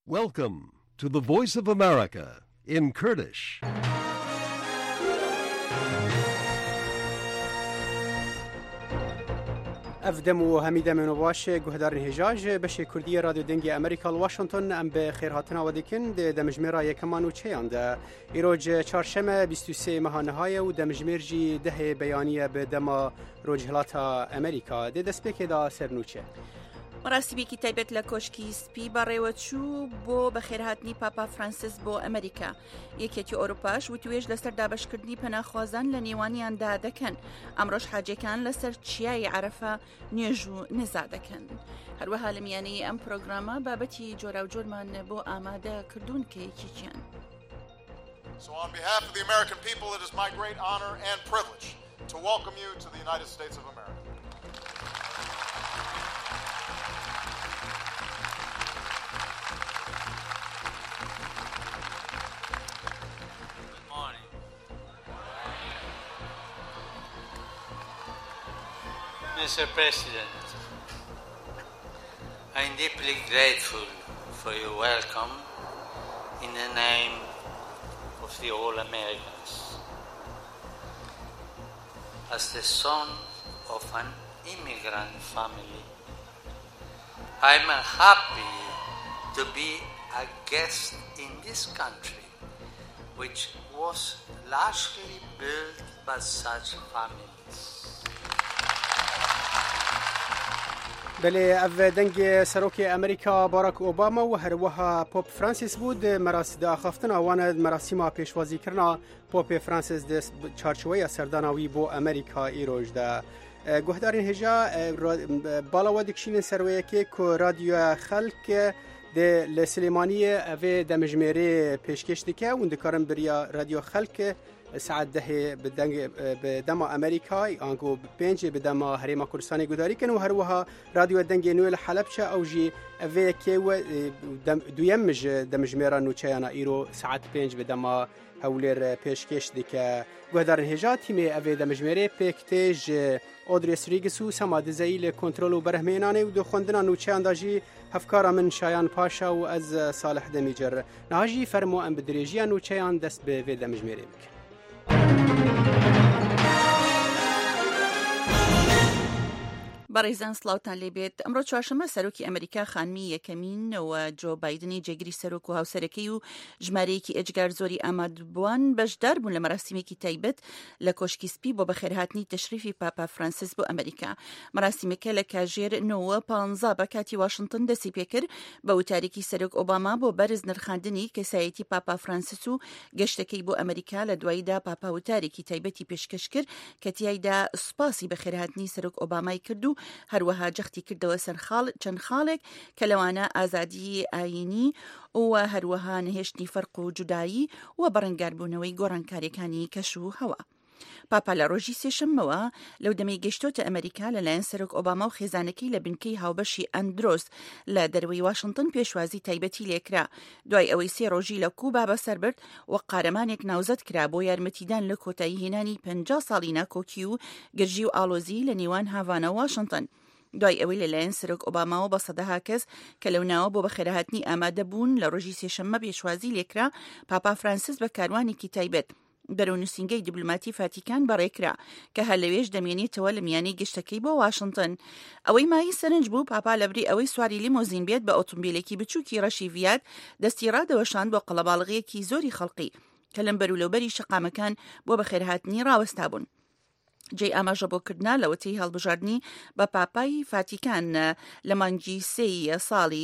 Welcome to the Voice of America in Kurdish. افدم و همیده من واش گهدار هجاج بشه کردی رادیو دنگی امریکا واشنطن ام به خیر هاتنا و دکن ده دمجمرا یکمان و چیانده ایروج چهارشنبه 23 ماه نهای و دمجمرجی ده بیانیه به دما روجهلاتا امریکا ده دسپیک دا سرنوچه مراسمێکی تایبەت لە کۆشکی سپی بەڕێوەچوو بۆ بەخێرهاتنی پاپا فرانسیس بۆ ئەمریکا. یەکێتی ئۆروپاش وتوێژ لەسەر دابەشکردنی پەناخوازان لە نێوانیاندا دەکەن. ئەمڕۆژ حاجەکان لەسەر چیای عەرەفە نوێژ و نزا دەکەن. هەروەها لە میانەی ئەم پرۆگرامە بابەتی جۆرا و جۆرمان بۆ ئامادە کردوون کە یەکێکیان. So on behalf of the American people, it is my great honor and privilege to welcome you to the United States of America. Mr. President, I am deeply grateful for your welcome in the name of the All Americans. As the son of an immigrant family, I am happy to be a guest in this country, which was largely built by such families. بله اف دنگ سروک امریکا باراک اوباما و هروها پوپ فرانسیس بود مراسم داخفتن آوان مراسم پیشوازی کرنا پوپ فرانسیس دست چارچوبه سردانوی بو امریکا ایروج ده گهدارین هجا بالا و دکشین سرویه که رادیو خلق ده لسلیمانی و دمجمری پیشکش دکه و دکارم بریا رادیو خلق ساعت ده بدما امریکا آنگو پنج بدما هریما کردستانی گذاری کن و هروها رادیو دنگ نویل حلبچه او جی اوی که و دویمج دمجمرا نوچیانا ایرو ساعت پنج بدما هولر پیشکش دیکه گهدارن هجا تیمی اوی دمجمری پیکتیج اودریس ریگسو سماد زیل کنترل و برهمینانه و دو خوندنا نوچیان داجی هفکارا من شایان پاشا و از صالح دمیجر نهاجی فرمو ام بدریجیان نوچیان دست به وی دمجمری بکن. بەڕێزان سڵاوتان لێبێت ئەمڕۆ چوارشەممە سەرۆکی ئەمریکا خانمی یەکەمین و جۆ بایدنی جێگیری سەرۆک و هاوسەرەکەی و ژمارەیەکی ئەجگار زۆری ئامادەبووان بەشدار بوون لە مەراسیمێکی تایبەت لە کۆشکی سپی بۆ بەخێرهاتنی تەشریفی پاپا فرانسیس بۆ ئەمریکا. مەراسیمەکە لە کاژێر 9:15 بە کاتی واشنطن دەستی پێکرد بە وتارێکی سەرۆک ئۆباما بۆ بەرز نرخاندنی کەسایەتی پاپا فرانسیس و گەشتەکەی بۆ ئەمریکا لە دواییدا پاپا وتارێکی تایبەتی پێشکەش کرد کە تیایدا سوپاسی بەخێرهاتنی سەرۆک ئۆبامای کرد و هەروەها جەختی کردەوە سەر چەند خاڵێک کە لەوانە ئازادی ئاینی و هەروەها نهێشتنی فەرق و جودایی و بەڕەنگاربوونەوەی گۆڕانکاریەکانی کەش و هەوا. پاپا لە ڕۆژی سێشەممەوە لەو دەمەی گەشتۆتە ئەمریکا لەلایەن سەرۆک ئۆباما و خێزانەکەی لە بنکەی هاوبەشی ئەندرۆس لە دەروەی واشنطن پێشوازی تایبەتی لێکرا دوای ئەوەی 3 ڕۆژی لە کوبا بەسەربرد و قارەمانێک ناوزەت کرا بۆ یارمەتیدان لە کۆتایی هێنانی 50 ساڵی ناکۆکی و گرژی و ئاڵۆزی لە نێوان هاڤانە و واشنطن. دوای ئەوەی لەلایەن سەرۆک ئۆباماوە بە سەدەها کەس کە لەوناوە بۆ بەخێرهاتنی ئامادە بوون لە ڕۆژی سێشەممە پێشوازی لێکرا پاپا فرانسیس بە کاروانێکی تایبەت بەرەو نووسینگەی دیبلۆماتی ڤاتیکان بەڕێکرا کە هەر لەوێش دەمێنێتەوە لە میانەی گەشتەکەی بۆ واشنطن. ئەوەی مایی سەرنج بوو پاپا لەبری ئەوەی سواری لیمۆزین بێت بە ئۆتۆمبیلێکی بچووکی ڕەشی ڤیات دەستی ڕادەوەشاند بۆ قەڵەباڵغەیەکی زۆری خەڵقی کە لەم بەروولەوبەری شەقامەکان بۆ بەخێرهاتنی ڕاوەستا بوون. جێی ئاماژەبۆکردنا لەوەتەی هەڵبژاردننی بە پاپای ڤاتیکان لە مانگی 3 ساڵی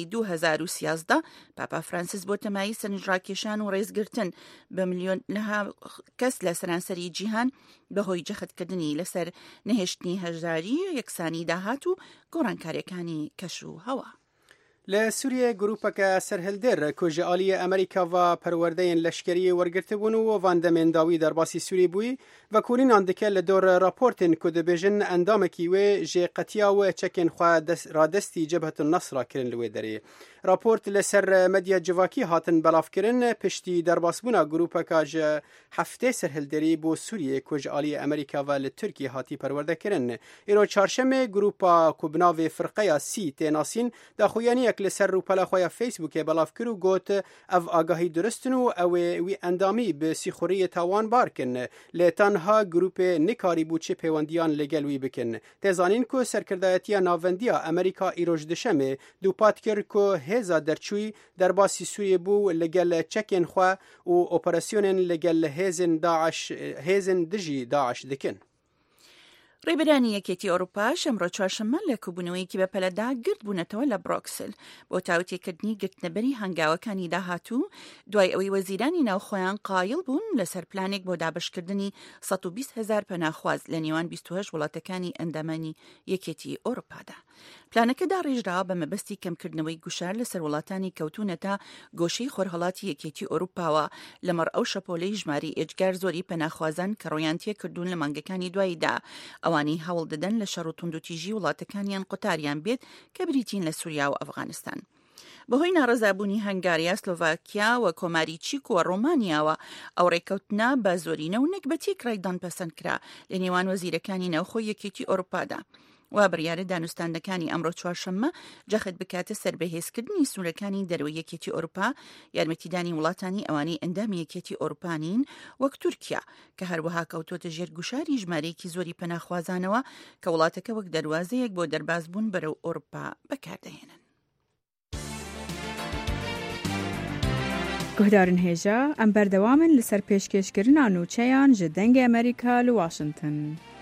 2013 پاپا فرانسیس بۆ تەمایی سەرنجڕاکێشان و ڕێزگرتن بە ملیۆنها کەس لە سەرانسەری جیهان بەهۆی جەختکردنی لەسەر نەهێشتنی هەژاری یەکسانی داهات و گۆڕانکاریەکانی کەش و هەوا. لسوريا جروبك سرهلدر كوجي آلية أمريكا و پروردين لشكري ورگرتبون و واندمين داوي در باسی سوري بوي و كورين عندك لدور راپورتين كود بيجن اندامكي و جي قتيا و چكين خواه رادستي جبهة النصر كرن لوي داري راپورت لسر مدیا جواکی هاتن بلافکرن پشتی درباسبونا گروپا کاج هفته سرهلدری بو سوریه کج آلی امریکا و لترکی هاتی پرورده کرن. ایرو چارشمه گروپا کوبناوی فرقه سی تیناسین دا خویانی اک لسر رو پلا خویا فیسبوک بلافکرو گوت او آگاهی درستنو او وی اندامی به سیخوری تاوان بارکن لتنها گروپ نکاری بوچه پیوندیان لگلوی بکن. تزانین کو سرکردایتی ناوندیا امریکا ایروج دشمه دو پاتکر کو هزا درچوی در باسی سوریه بو لگل چکن خوا و اپراسیونن لگل هیزن دجی داعش دکن. ڕێبەرانی یەکێتی ئەوروپا شەمڕۆ چوارشەممە لە کوبوونەوەیەکی بەپەلەدا گرت بوونەتەوە لە بڕۆکسل بۆ تاوتێکردنی گرتنەبەری هەنگاوەکانی داهاتوو دوای ئەوەی وەزیرانی ناوخۆیان قایڵ بوون لەسەر پلانێک بۆ دابشکردنی 120,000 پەناخواز لە نێوان 28 وڵاتەکانی ئەندامانی یەکێتی ئەوروپادا. پلانەکەدا ڕێژراوە بە مەبەستی کەمکردنەوەی گوشار لەسەر وڵاتانی کەوتونەتە گۆشەی خۆرهەڵاتی یەکێتی ئەوروپاوە لەمەڕ ئەو شەپۆلەی ژماری ئێجگار زۆری پەناخوازان کە ڕۆیان تێکردوون لە مانگەکانی دواییدا ئەوانی هەوڵ دەدەن لە شەڕ و توندوتیژی وڵاتەکانیان قوتاریان بێت کە بریتین لە سووریا و ئەفغانستان. بەهۆی ناڕەزابوونی هەنگاریا، سلۆڤاکیا و کۆماری چیک و ڕۆمانیاوە ئەو ڕێکەوتنە بە زۆرینە و نەکبەتی کرایدان پەسەند کرا لە نێوان وەزیرەکانی ناوخۆی یەکێتی ئەوروپادا. و بڕیارە دانوستاندەکانی ئەمڕۆ چوارشەممە جەخت بکاتە سەر بەهێزکردنی سوورەکانی دەرەوەی یەکێتی ئەوروپا، یارمەتیدانی وڵاتانی ئەوانەی ئەندامی یەکێتی ئەوروپانین وەک تورکیا کە هەروەها کەوتۆتە ژێر گوشاری ژمارەیەکی زۆری پەناخوازانەوە کە وڵاتەکە وەک دەروازەیەک بۆ دەربازبوون بەرەو ئەوروپا بەکاردەهێنن. گهدارن هێژە ئەم بەردەوامن لەسەر پێشکەشکردنا نوچەیان ji dengê ئەمریکا li Washington.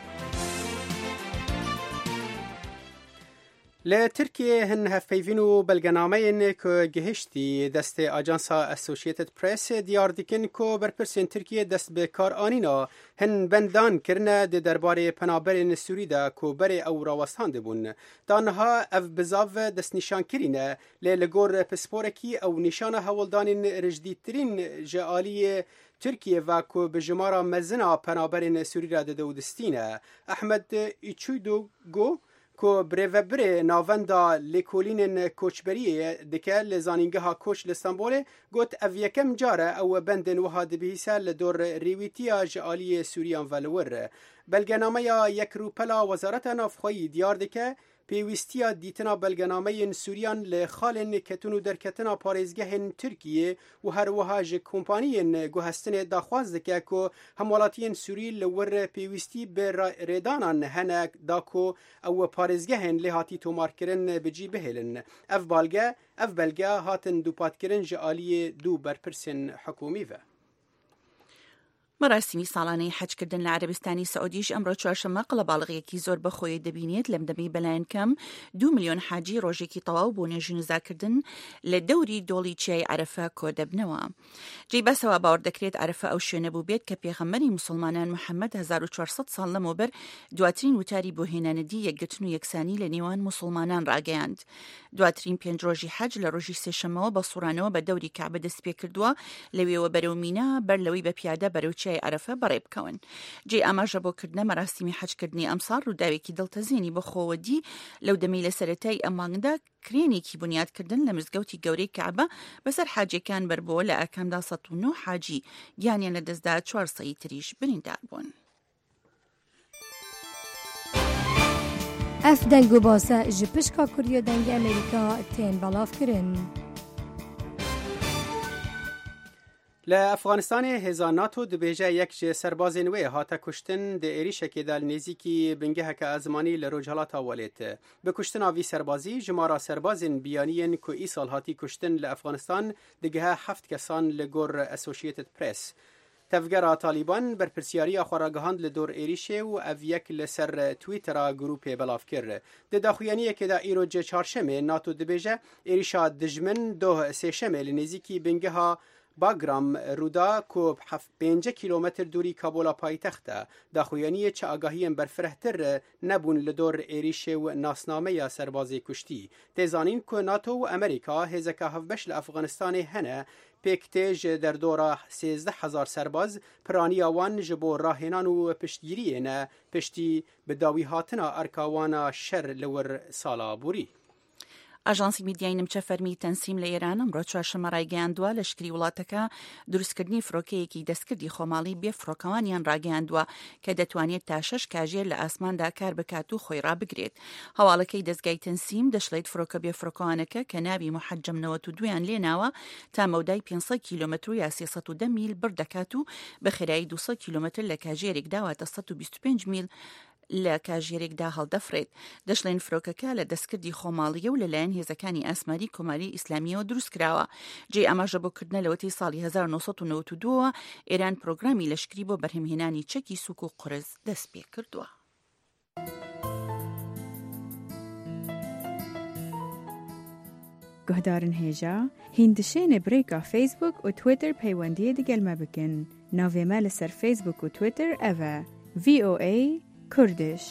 لترکیه هن هفپیوین و بلگنامه که گهشتی دست آجانسا اسوسییتد پرس دیار دیکن که برپرسین ترکیه دست به کار آنینا هن بندان کرنه ده درباره پنابرین سوری ده که بره او راوستان ده بون. دانها اف بزاو دست نشان کرینه لگور پسپورکی او نشان هولدان رجدیترین جعالی ترکیه و که به جمارا مزنا پنابرین سوری را ده دودستینه. احمد ایچویدوگو که بره ناوندا لیکولین کوچبریه دکه لزانینگه کوچ لستانبوله گوت او یکم جاره او بندن وها دبیسه لدور ریویتیا جعالی سوریان ولور. بلگنامه یا یک روپلا وزارت نافخوی دیار دکه پیوستیا دیتنا بلگنامه سوریان لخالن کتونو در کتنا پارێزگەهên ترکیه و هەروەها ji کۆمپانیên guhestinê daxwaz dike ku hemwelatiyên Sûrî li wir pêwîstî bi rêdanan hene da ku ew parêzgehên lê hatî tomarkirin bi cî bihêlin. Ev belge hatin dûpatkirin ji aliyê dû berpirsên hikûmî ve. مەراسیمی ساڵانەی حەجکردن لە عەرەبستانی سەعودیش ئەمڕۆ چوارشەممە قەڵەباڵغیەکی زۆر بەخۆیی دەبینێت لە دەمەی بەلایەن کەم 2 ملیۆن حاجی ڕۆژێکی تەواو بۆ نوێژی نزاکردن لە دەوری دۆڵی چیای عەرەفە کۆدەبنەوە. جێی بەسەوە باوەڕ دەکرێت عەرەفە ئەو شوێنە بوو بێت کە پێغەمبەری موسڵمانان محەممەد 1400 ساڵ لەمەوبەر دواترین وتاری بۆ هێنانەدی یەکگرتن و یەکسانی لە نێوان موسڵمانان ڕاگەیاند. دواترین 5 ڕۆژی حەج لە ڕۆژی سێشەمەوە بە سوڕانەوە بە دەوری کەعبە دەست پێ کردووە لەوێوە بەرەو مینا بەر لەوەی بە پیادە بەرەو چیای عەرەفە بەڕێ بکەون. جێ ئاماژە بۆ کردنە مەراسیمی حەجکردنی ئەمساڵ ڕووداوێکی دڵتەزیێنی بەخۆوەدی لەو دەمەی لە سەرەتای ئەم مانگدا کرێنێکی بنیادکردن لە مزگەوتی گەورەی کەعبە بەسەر حاجەکان بەربەوە لە ئاکامدا 109 حاجی گیانیان لەدەستدا 400 تریش بریندار بوون. اف دنگ و باسە ji pişka Kuriya dengê Amerîka tên belavkirin. لأفغانستان هزا ناتو دبیجه یک سربازین وی هاتا کشتن ده ایریشکی دل نزیکی بنگه که ازمانی لروجهالات آولیت. به کشتن آوی سربازی جمارا سربازین بیانین که ای سال هاتی کشتن لأفغانستان دگه 7 کسان لگور اسوسییتد پرس. تفگرا طالبان بر پرسیاری آخوراگهاند لدور ایریشه و اویک لسر تویتر گروپ بلاف کرد. ده داخویانیه که دا ایروج چارشمه ناتو دبیجه ایریشا دجمن دو سیشمه لنزیکی بنگه ها باگرام رودا کو 5 کیلومتر دوری کابولا پایتخته. داخویانیه چه آگاهیم برفرهتر نبون لدور ایریشه و ناسنامه یا سربازی کشتی. تیزانین که ناتو و امریکا هزکه هفبش لأفغانستان هنه پیکتیج در دورا 13,000 سرباز پرانی آوان جبو راهنان و پشتگیری نه پشتی بداوی هاتنا ارکاوانا شر لور سالا بوری. ئاژانسی میدیای نمچە فەرمی تەنسیم لە ئێران ئەمڕۆ چوارشەممە ڕایگەیاندووە لەشکری وڵاتەکە دروستکردنی فڕۆکەیەکی دەستکردی خۆماڵی بێ فڕۆکەوانیان ڕاگەیاندووە کە دەتوانێت تا 6 کاژێر لە ئاسماندا کار بکات و خۆی ڕابگرێت. هەواڵەکەی دەستگای تەنسیم دەشڵێت فڕۆکە بێ فڕۆکەوانەکە کە ناوی محەجەم 92 لێناوە تا مەودای 500 کیلومتر یا 310 میل بڕ دەکات و بە خێرایی 200 کیلومتر لە کاژێرێکدا واتە 125 میل لە کاژێرێکدا هەڵدەفرێت. دەشڵێن فرۆکەکە لە دەستکردی خۆماڵیە و لەلایەن هێزەکانی ئاسمانی کۆماری ئیسلامیەوە دروستکراوە. جێ ئاماژە بۆکردنە لەوەتی ساڵی 1992 ئێران پرۆگرامی لەشکری بۆ بەرهەمهێنانی چەکی سووک و قورس دەست پێ کردووە. گهدارن هێژا هیندشێنە برێکا فیسبوک و تویتر پەیوەندیە دەگەلمە بکەن. ناوێمە لەسەر فیسبوک و تویتر ئەڤە VOA کوردش.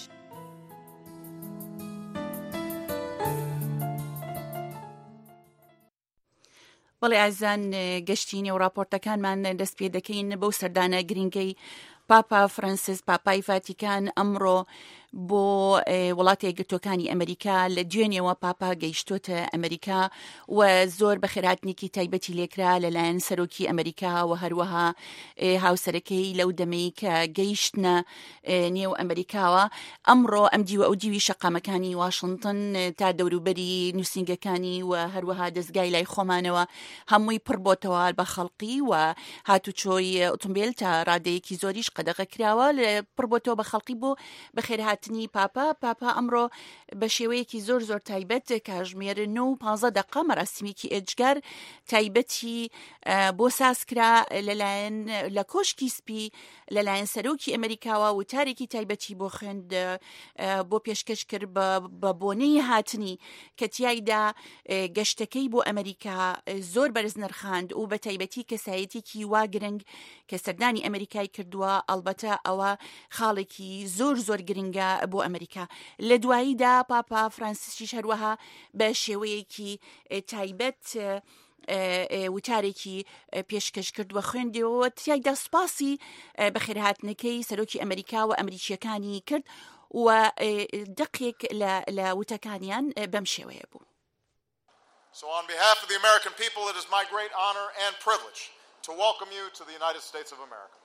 بەڵێ ئازان گەشتینی و راپۆرتەکانمان دەست پێ دەکەین بەو سەردانە گرنگەی پاپا فرانسیس پاپای ڤاتیکان ئەمڕۆ بۆ وڵاتی یەکگرتووەکانی ئەمریکا لە دوێنێەوە پاپا گەیشتۆتە ئەمریکا و زۆر بە خێراتنێکی تایبەتی لێکرا لەلایەن سەرۆکی ئەمریکا و هەروەها هاوسەرەکەی لەو دەمەی کە گەیشتنە نێو ئەمریکاوە. ئەمڕۆ ئەم دیوە ئەو دیوی شەقامەکانی واشنگتن تا دەوروبەری نووسنگەکانی و هەروەها دەستگای لای خۆمانەوە هەمووی پڕ بۆتەوە بە خەڵقی و هاتوچۆی ئۆتۆمبیل تا ڕادەیەکی زۆریش قەدەغە کراوە پڕ بۆتەوە بە خەڵقی بۆ بەخێرهات پاپا ئەمڕۆ بە شێوەیەکی زۆر تایبەت کاژمێر 9:15 دقە مەراسیمێکی ئێجگار تایبەتی بۆ سازکرا لەلایەن لە کۆشکی سپی لەلایەن سەرۆکی ئەمریکاوە و تارێکی تایبەتی بۆ خوێند بۆ پێشکەش کرد بە بۆنەی هاتنی کە تیایدا گەشتەکەی بۆ ئەمریکا زۆر بەرز نرخاند و بە تایبەتی کەسایەتێکی وا گرنگ کە سەردانی ئەمریکای کردووە. ئەڵبەتە ئەوە خاڵێکی زۆر گرنگە بۆ ئەمریکا. لە دواییدا پاپا فرانسیسیش هەروەها بە شێوەیەکی تایبەت وتارێکی پێشکەش کردووە خوێندەوە تیایدا سوپاسی بەخێرهاتنەکەی سەرۆکی ئەمریکا و ئەمریکیەکانی کرد و دقێک لە وتەکانیان بەم شێوەیە بوو. So on behalf of the American people, it is my great honor and privilege to welcome you to the United States of America.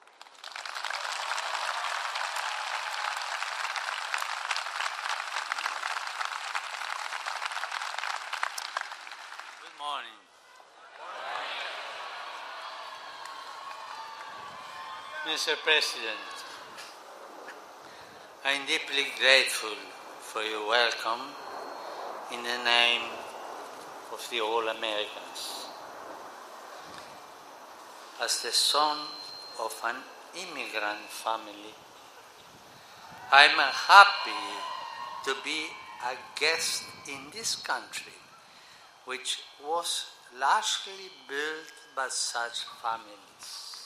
Good morning. Mr. President, I'm deeply grateful for your welcome in the name of the all Americans. As the son of an immigrant family, I'm happy to be a guest in this country, which was largely built by such families.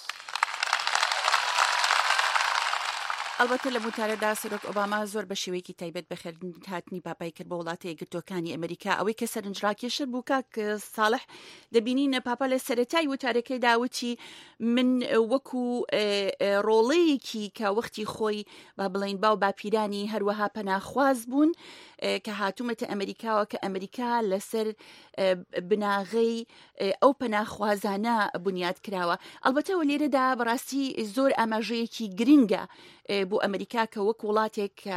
ئەلبەتە لە موتارەدا سەرۆک ئۆباما زۆر بە شێوەیەکی تایبەت بەخێرهاتنی پاپای کرد بە وڵاتە یەکگرتووەکانی ئەمریکا. ئەوەی کە سەرنجڕاکێشە بوو کاک ساڵح دەبینینە پاپا لە سەرەتای وتارەکەی داوتی من وەکو ڕۆڵەیەکی کە وەختی خۆی با بڵین باو باپیرانی هەروەها پەناخواز بوون کە هاتوومەتە ئەمریکاوە کە ئەمریکا لەسەر بناغەی ئەو پەناخوازانە بنیاد کراوە. ئەلبەتەوە لێرەدا بەڕاستی زۆر ئاماژەیەکی گرنگە بۆ ئەمریکا کە وەک وڵاتێک کە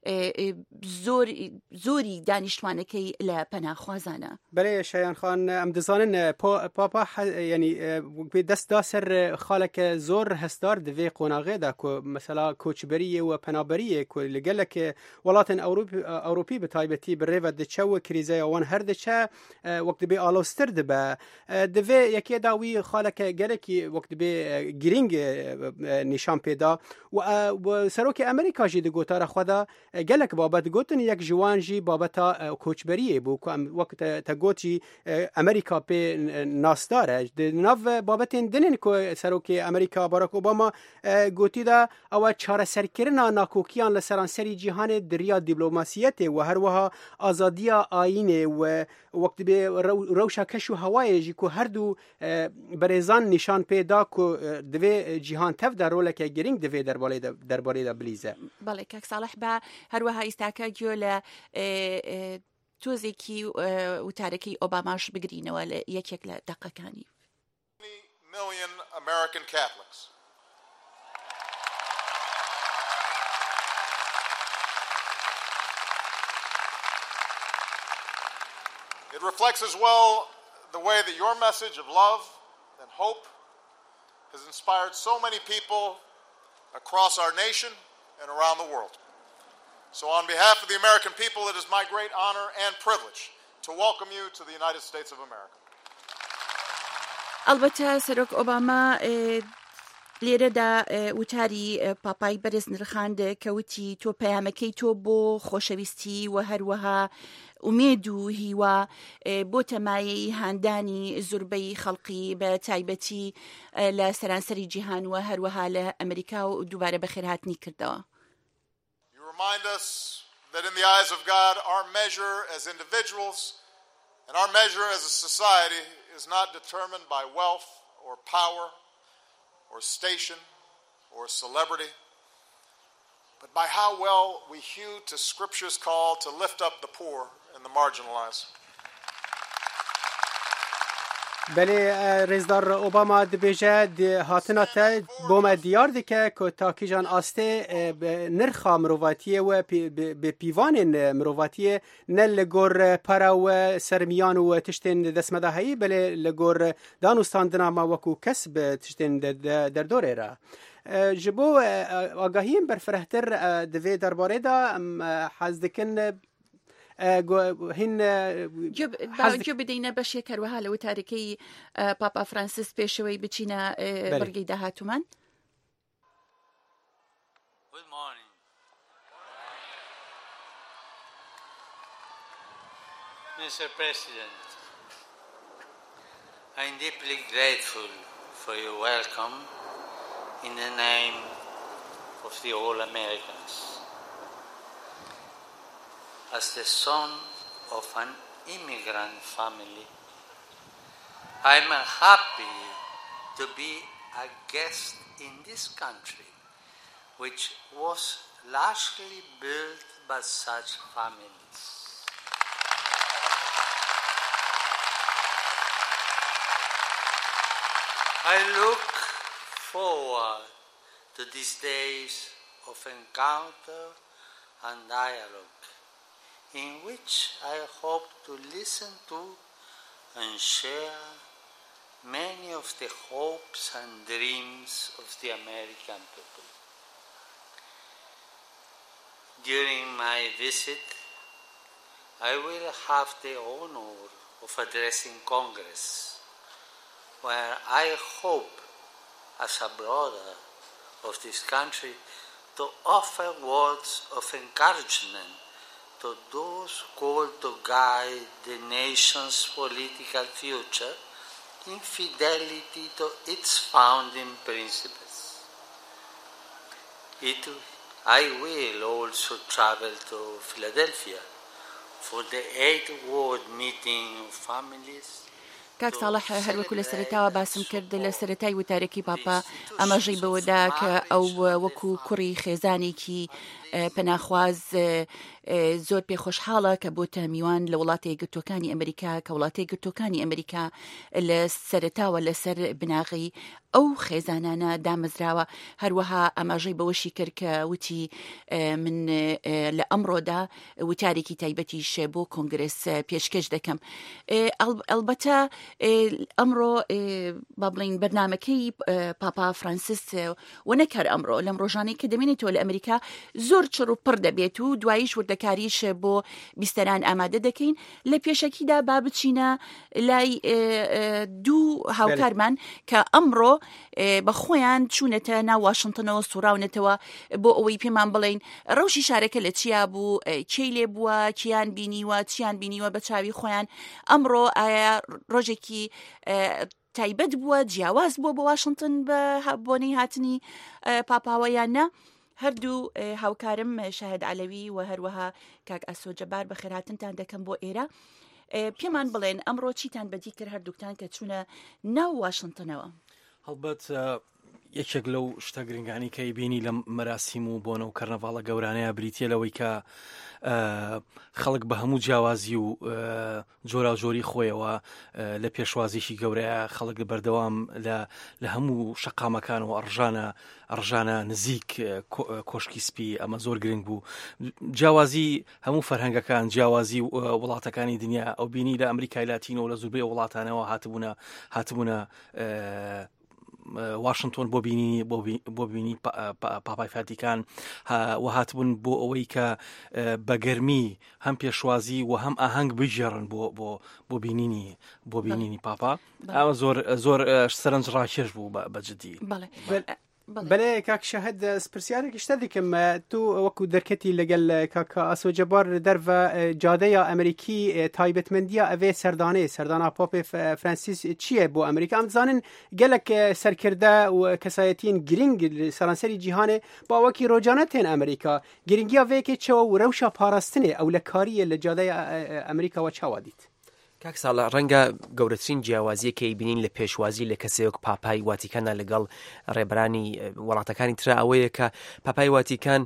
زۆری دانیشتوانەکەی لە پەناخوازانە. بەڵێ شایان خان ئەم دەزانن پاپا ینی دەستدا سەر خاڵێکە زۆر هەستار دەوێ قۆناغێدا کۆ مەسەلا کۆچبەریە و پەنابەریە کۆ لەگەلێکە وڵاتن ئەوروپی بە تایبەتی بڕێوە دەچەوە کریزەیەوان هەر دەچە وەک دەبێ ئالۆستر دەبە دەوێ یەکێداوی خاڵەکە گەلێکی وەک دەبێ گرنگ نیشان پێدا و سەرۆکی ئەمریکاژی دەگۆتارە خۆدا گەلێک بابەت گوتن یەک ژوانژی بابەتە کۆچبەریە بوو وەک تەگۆتی ئەمریکا پێ ناستارە ناو بابەتێن دنین کۆ سەرۆکی ئەمریکا باراک ئۆباما گوتیدا ئەوە چارەسەرکردنا ناکۆکیان لە سەرانسەری جیهانێ دریا دیبلۆماسیەتێ و هەروەها ئازادیە ئاینێ و وەک دەبێ ڕەوشە کەش و هەوایەژی کۆ هەردوو بەرێزان نیشان پێدا کۆ دەوێ جیهان تەفدا ڕۆلێکە گرنگ دەوێ دەربارەیدا بلیزە. بەڵێ کاک ساڵح بە هەروەها ئیستاکە گوێ لە تۆزێکی وتارەکەی ئۆباماش بگرینەوە لە یەکێک لە دەقەکانی. million American Catholics. It reflects as well the way that your message of love and hope has inspired so many people across our nation and around the world. So on behalf of the American people, it is my great honor and privilege to welcome you to the United States of America. ئەلبەتە سەرۆک ئۆباما لێرەدا وتاری پاپای بەرز نرخاند کەوتی تۆ پەیامەکەی تۆ بۆ خۆشەویستی و هەروەها ئومێد و هیوا بۆ تەمایەی هاندانی زوربەی خەڵقی بە تایبەتی لە سەرانسەری جیهان و هەروەها لە ئەمریکا و دووبارە بەخێرهاتنی کردەوە. You remind us that in the eyes of God, our measure as individuals and our measure as a society is not determined by wealth or power or station or celebrity, but by how well we hew to Scripture's call to lift up the poor and the marginalized. بله رئیسدار اوباما دبیجه هاتنا تا بوم دیار دکه که تاکیجان آسته نرخا مرواتیه و به پیوان مرواتیه نه لگور پرا و سرمیان و تشتین دسمده هایی بله لگور دانوستاندنا ما وکو کسب تشتین در دوره را جبو آگاهیم برفرهتر دوی درباره دا حزدکن هین جو بدەینە بەشێک هەروەها لە وتارەکەی پاپا فرانسیس پێشەوەی بچینە بەرگەی داهاتومان. Good morning. Mr. President, I'm deeply grateful for your welcome in the name of the all Americans. As the son of an immigrant family, I'm happy to be a guest in this country, which was largely built by such families. I look forward to these days of encounter and dialogue, in which I hope to listen to and share many of the hopes and dreams of the American people. During my visit, I will have the honor of addressing Congress, where I hope, as a brother of this country, to offer words of encouragement to those called to guide the nation's political future in fidelity to its founding principles. I will also travel to Philadelphia for the 8th World Meeting of Families. کاک ساڵح هەروەکو لە سەرەتاوە باسم کرد لە سەرەتای وتارێکی پاپا ئەمەژەی بەوەدا کە ئەو وەکو کوڕی خێزانێکی پەناخواز زۆر پێخۆشحاڵە کە بۆتە میوان لە وڵاتی یەکگرتووەکانی ئەمریکا کە وڵاتی یەکگرتووەکانی ئەمریکا لە سەرەتاوە لەسەر بناغی ئەو خێزانانە دامەزراوە. هەروەها ئەماژەی بەوەشی کرد کە وتی من لە ئەمڕۆدا وتارێکی تایبەتیش بۆ کۆنگرس پێشکەش دەکەم. ئەلبەتە ئەمڕۆ با بڵین بەرنامەکەی پاپا فرانسیس و نەکار ئەمڕۆ لەم ڕۆژانەی کە دەمێنێتەوە لە ئەمریکا زۆر چڕ و پڕ دەبێت و دواییش وردەکاریش بۆ بیستەران ئامادە دەکەین. لە پێشەکیدا با بچینە لای دوو هاوکارمان کە ئەمڕۆ بە خۆیان چوونەتە ناو واشنتنەوە سوڕاونەتەوە بۆ ئەوەی پێمان بڵێن ڕەوشی شارەکە لە چیا بوو، کێی لێ بووە، کیان بینیوە، چیان بینیوە بە چاوی خۆیان. ئەمڕۆ ئایا ڕۆژێکی تایبەت بووە، جیاواز بووە بۆ واشنتن بە بۆنەی هاتنی پاپاوە یان نە؟ هەردوو هاوکارم شاهد عەلەوی و هەروەها کاک ئەسۆ جەبار بە خێرهاتنتان دەکەم بۆ ئێرە. پێمان بڵێن ئەمڕۆ چیتان بەدی کرد هەردووکتان کە چوونە ناو واشنتنەوە؟ هەڵبەت یەکێک لەو شتە گرنگانی کە بینی لە مەراسیم و بۆنە و کەرنەڤاڵە گەورانەیە بریتە لەوەی کە خەڵک بە هەموو جیاوازی و جۆرا جۆری خۆیەوە لە پێشوازیشی گەورەیە خەڵک بەردەوام لە هەموو شەقامەکان و ئەڕژانە نزیک کۆشکی سپی ئەمە زۆر گرنگ بوو. جیاوازی هەموو فەرهەنگەکان جیاوازی وڵاتەکانی دنیا ئەو بینی لە ئەمریکای لاتینە و لە زوربەی وڵاتانەوە هاتبوونە واشنگتۆن بۆ بینی پاپای فاتیکان و هاتبوون بۆ ئەوەی کە بە گەرمی هەم پێشوازی و هەم ئاهەنگ بژێڕن بۆ بینینی پاپا. ئەوە زۆر سەرنج ڕاکێش بوو بەجددی. بەێ کاک شەهد پرسیارێکی شتە دیکەم تو وەکو دەرکەتی لەگەل کاکە ئاسۆجەبار دەرڤە جادەیە ئەمریکی تایبەتمەندیە ئەوێ سەردانە پۆپی فرانسیس چییە بۆ ئەمریکا؟ ئەم زانن گەلک سەرکردە و کەسایەتین گرنگ سەرانسەری جیهانێ باوەکی ڕۆژانە تێن ئەمریکا گرنگیا وەیەکێ چەوە و ڕەوشە پاراستنێ ئەو لە کاریە لە جادەیە ئەمریکاوە چاوا دیت؟ کاک ساڵە ڕەنگە گەورەترین جیاوازیەکەی بینین لە پێشوازی لە کەسێک پاپای واتیکانە لەگەڵ ڕێبەرانی وڵاتەکانی ترا ئەوەیە کە پاپای واتیکان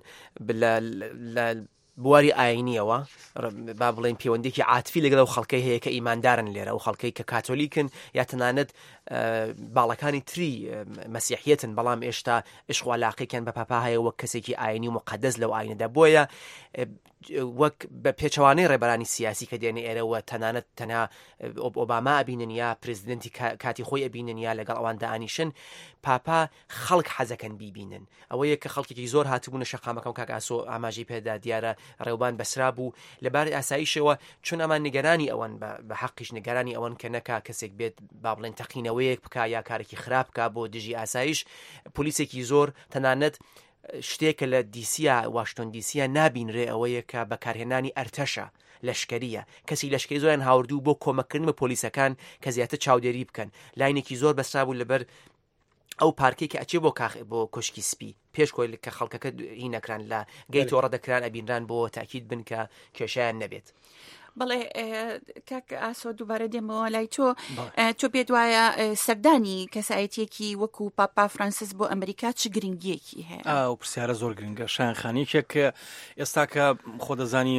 بواری ئاینیەوە با بڵێن پەیوەندێکی عاتفی لەگەڵ ئەو خەڵکەی هەیە کە ئیماندارن لێرە و خەڵکەی کە کاتۆلیکن یا تەنانەت باڵەکانی تری مەسیحیەتن بەڵام ئێشتا عشقوالاقیکیان بە پاپا هەیە وەک کەسێکی ئاینی و مقەدەس لەو ئاینەدا بۆیە وەک بە پێچەوانەی ڕێبەرانی سیاسی کە دێنێ ئێرەوە تەنانەت تەنها ئۆباما ئەبینن یا پرزیدنتی کاتی خۆی ئەبینن یا لەگەڵ ئەوان دانیشن پاپا خەڵک حەزەکەن بیبینن. ئەوەیە کە خەڵکێکی زۆر هاتبوونە شەقامەکەم کاک ئاسۆ ئاماژەی پێدا دیارە ڕێوبان بەسرا بوو لەبارەی ئاسایشەوە چون ئەمان نیگەرانی ئەوەن بە حەقیش نیگەرانی ئەوەن کە نەکا کەسێک بێت با بڵێن تەقینەوەیەک بکە یا کارێکی خراپ بکە بۆ دژی ئاسایش. پۆلیسێکی زۆر تەنانەت شتێکە لە دیسیە واشنگتۆن دیسیە نابینرێ ئەوەیە کە بەکارهێنانی ئەرتەشە لەشکریە کەسی لەشکری زۆریان هاوردوو بۆ کۆمەکردن بە پۆلیسەکان کە زیاتر چاودێری بکەن. لاینێکی زۆر بەسرا بوو لەبەر ئەو پارکێک کە ئەچێ بۆ کۆشکی سپی پێش کۆی کە خەڵکەکە هی نەکران لە گەی تۆڕە دەکران ئەبینران بۆ تاکید بن کە کێشیان نەبێت. بەڵێ کاک ئاسۆ دووبارە دێمەوە لای تۆ پێت وایە سەردانی کەسایەتێکی وەکو پاپا فرانسیس بۆ ئەمریکا چ گرنگیەکی هەیە؟ ئەو پرسیارە زۆر گرنگە شایەنخانێکێک کە ئێستا کە خۆ دەزانی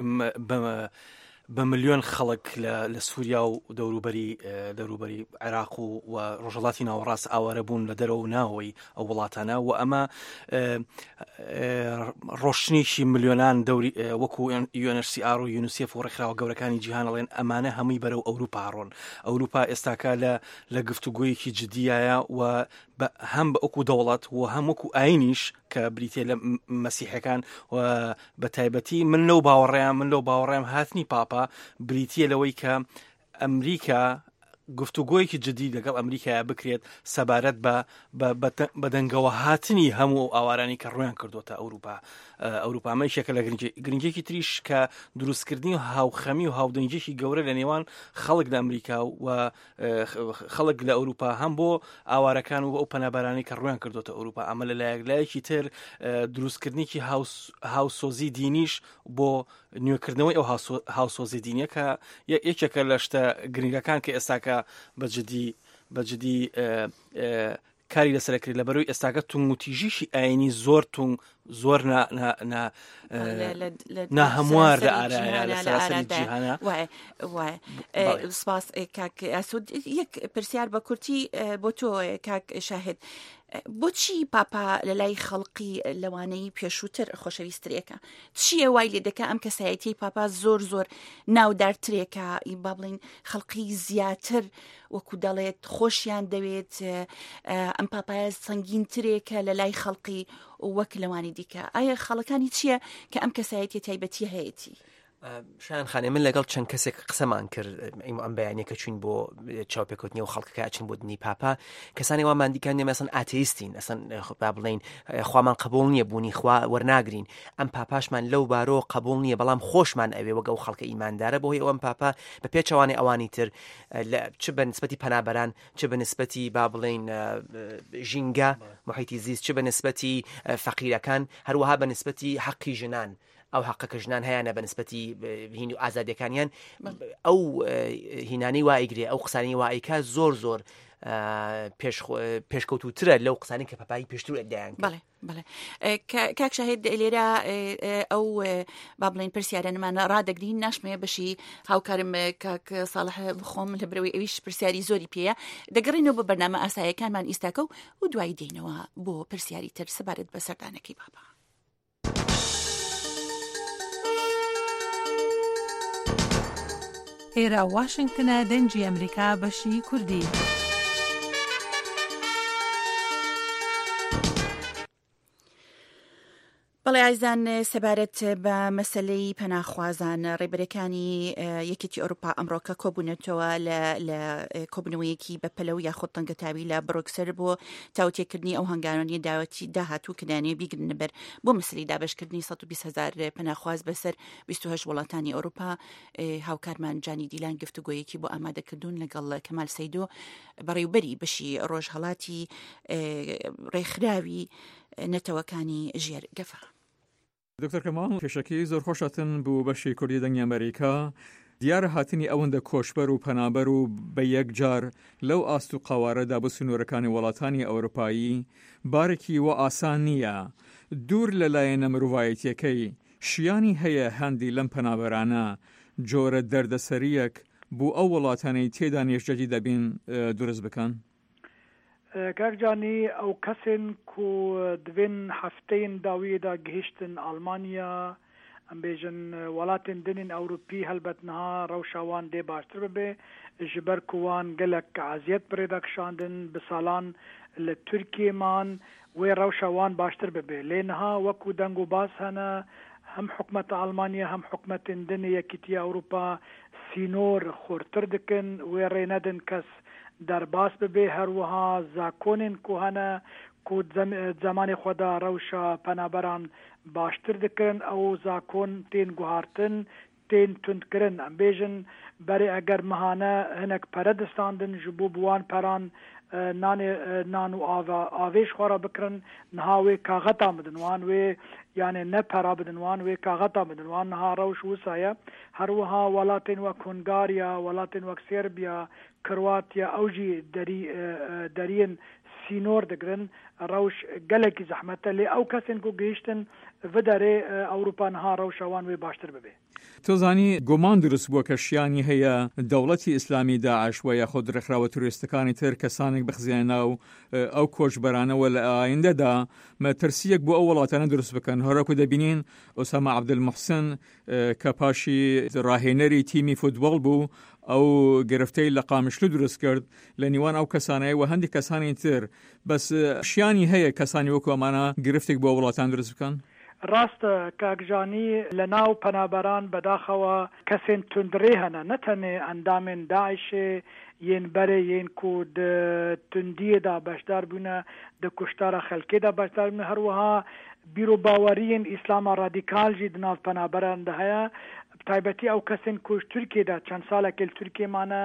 بە ملیۆن خەڵک لە سووریا و دەوروبەری عێراق و ڕۆژهەڵاتی ناوەڕاست ئاوارە بوون لە دەرەوە و ناوەوەی ئەو وڵاتانە و ئەمە ڕۆشنیشی ملیۆنان وەکو UNHCR و یونیسف و ڕێکخراوە گەورەکانی جیهان ئەڵێن ئەمانە هەمووی بەرەو ئەوروپا ڕۆن. ئەوروپا ئێستاکە لە گفتوگویەکی جددیایە و هەم بە ئەوکو دەوڵەت و هەم وەکو ئاینیش کە بریتێ لە مەسیحەکان و بە تایبەتی من لەو باوەڕێم هاتنی پاپا بریتیە لەوەی کە ئەمریکا گفتوگۆیەکی جددی لەگەڵ ئەمریکایە بکرێت سەبارەت بە دەنگەوە هاتنی هەموو ئاوارانی کە ڕویان کردوتە ئەوروپامە یەکێکە لە گرنگێکی تریش کە دروستکردنی و هاوخەمی و هاودەنگێکی گەورە لە نێوان خەڵک لە ئەمریکا و خەڵک لە ئەوروپا هەم بۆ ئاوارەکان و ئەو پەنابەرانی کە ڕویان کردوتە ئەوروپا. ئەمە لایەکی تر دروستکردنیکی هاوسۆزی دینیش بۆ نوێکردنەوەی ئەو هاوسۆزی دینیە کە یەکێکە لە شتە گرنگەکان کە ئێستاکە بەجددی کاری لەسەرکرد لە بەرەوەی ئێستاکە تونگوتیژیشی ئاینی زۆر ناهەموار لە ئارایە لە سەراسەری جیهانە. سپاس کاک ئاسۆ. یەک پرسیار بە کورتی بۆ تۆ کاک شاهد، بۆچی پاپا لە لای خەڵقی لەوانەی پێشووتر خۆشەویستترێکە؟ چییە وای لێ دەکە ئەم کەسایەتی پاپا زۆر ناودارترێکە با بڵین خەڵقی زیاتر وەکو دەڵێت خۆشیان دەوێت ئەم پاپایە سەنگینترێکە لە لای خەڵقی وەک لەوانی دیکە؟ ئایا خەڵەکانی چییە کە ئەم کەسایەتی تایبەتی هەیەی؟ شایان خانێ من لەگەڵ چەند کەسێک قسەمان کرد ئەم بەیانێکە چوین بۆ چاوپێکوتنی و خەڵکەکە ئەچین بۆ دنی پاپا کەسانی وامان دیکان نێمە ئەسەن ئاتیستین ئەسەن با بڵێن خوامان قبول نییە بوونی خوا وەرناگرین ئەم پاپاشمان لەو بارۆ قبول نییە بەڵام خۆشمان ئەوێ وەگە و خەڵکە ئیماندارە بۆ هۆی ئەوەم پاپا بە پێچەوانی ئەوانی تر چ بە نسبەتی پەنابەران چ بە نسبەتی با بڵێن ژینگە محیتی زیست چ بە نسبەتی فەقیرەکان هەروەها بە نسبەتی حەقی ژنان ئەو حەقەکە ژنان هەیەە بە نسبەتی هین و ئازادیەکانیان ئەو هینانی وایگرێ ئەو قسانی وایکە زۆر پێشکەوتوترە لەو قسانی کە پەپایی پێشتر ئەدایان. بەڵێ کاک شاهێد لێرە ئەو با بڵێن پرسیارانمانە ڕدەگرین ناشمەیە بەشی هاوکارم کاک ساڵح بخۆم لە برەوەی ئەویش پرسیاری زۆری پێەیە دەگەڕینەوە بە بەرنامە ئاساییەکانمان ئیستاکە و دوای دێنەوە بۆ پرسیاری تر سەبارەت بە سەردانەکەی بابا. ئێرە واشنگتنە دەنجی ئەمریکا بەشی کوردی. بەڵێ ئایزان سەبارەت بە مەسلەی پەناخوازان ڕێبەرەکانی یەکێتی ئەوروپا ئەمڕۆکە کۆبوونەتەوە لە کۆبنەوەیەکی بە پەلەو یاخۆ تەنگەتاوی لە بڕۆکسەر بۆ تاوتێکردنی ئەو هەنگاوانی داوەتی داهاتوو کردانێ بیگرن بەر بۆ مەسلەی دابشکردنی 120,000 پەناخواز بەسەر 28 وڵاتانی ئەوروپا. هاوکارمان جانی دیلان گفتوگۆیەکی بۆ ئامادەکردوون لەگەڵ کەمال سەیدۆ بەڕێوبەری بەشی ڕۆژهەڵاتی ڕێکخراوی نەتەوەکانی ژێر گەفا. دکتۆر کەماڵ کێشەکەی زۆر خۆشەتن بوو بەشی کوردی دەنگی ئەمریکا دیارە هاتنی ئەوەندە کۆشبەر و پەنابەر و بە یەک جار لەو ئاست و قاوارەدا بە سنوورەکانی وڵاتانی ئەوروپایی بارێکی وە ئاسان نییە. دوور لەلایەنە مرۆڤایەتیەکەی شیانی هەیە هەندی لەم پەنابەرانە جۆرە دەردەسەریەک بوو ئەو وڵاتانەی تێدا نێژدەجی دەبین دروست بکەن. کاکجانی ئەو کەسن کو دوێن هەفتەین داویەدا گەیشتن ئەڵمانیا ئەم بێژن وڵاتên dinên ئەوروپی هەلبەتنها ڕەوشاوان دێ باشتر ببێ ji ber کوان gelek عەزیەت پرێدا کشاندن bi salan li Tirkiyeyman wê rewşa wan baştir bibe lê niha wekû deng û baz hene hem hikûmeta Almanya hem hikûmetên dinê Yekîtiya Ewropa sînor xurtir dikin wê rê nedin kes derbas bibe her wiha zakonên ku hene ku zamanê xwe da rewşa penaberan baştir dikin ew zakon tên guhartin tên tundkirin em bêjin berê eger mihane hinek pere distandin ji bo bi wan peran nan û avê ji xwe re bikirin niha wê kaxeta bidin wan wê yani ne pera bidin wan wê kaxeta bidin wan niha rewş wisa ye her wiha welatên wek Hungarya welatên wek Serbiya Kroatya ew jî deriyên sînor digirin rewş gelekî zehmete lê ew kesên ku gihîştin viderê Ewropa niha rewşa wan wê baştir bibe. تۆزانی گۆمان دروست بووە کە شیانی هەیە دەوڵەتی ئیسلامی داعش و یاخۆ ڕێکخراوە توریستەکانی تر کەسانێک بخزیێنە ناو ئەو کۆچبەرانەوە لە ئایندەدا مەترسیەک بۆ ئەو وڵاتانە دروست بکەن. هەرەکو دەبینین ئۆسامە عەبدولموحسن کە پاشی ڕاهێنەری تیمی فوتبۆڵ بوو ئەو گرفتەی لە قامشلو دروست کرد لە نیوان ئەو کەسانەیە و هەندی کەسانی تر بەس شیانی هەیە کەسانی وەکو ئەمانە گرفتێک بۆ وڵاتان دروست بکەن. ڕاستە کاکجانی لە ناو پەنابەران بەداخەوە کەسێن توندرێ هەنە نەتەنێ ئەندامێن داعشێ یەن بەرێ یەن کو توندیەدا بەشدار بوونە دە کوشتارە خەلکێدا بەشدار بوونە هەروەها بیرۆ باوەریین ئیسلاما ڕادیکال جی دناو پەنابەراندا هەیە تایبەتی ئەو کەسن کوش تورکێدا چەند ساڵێکی تورکێمانە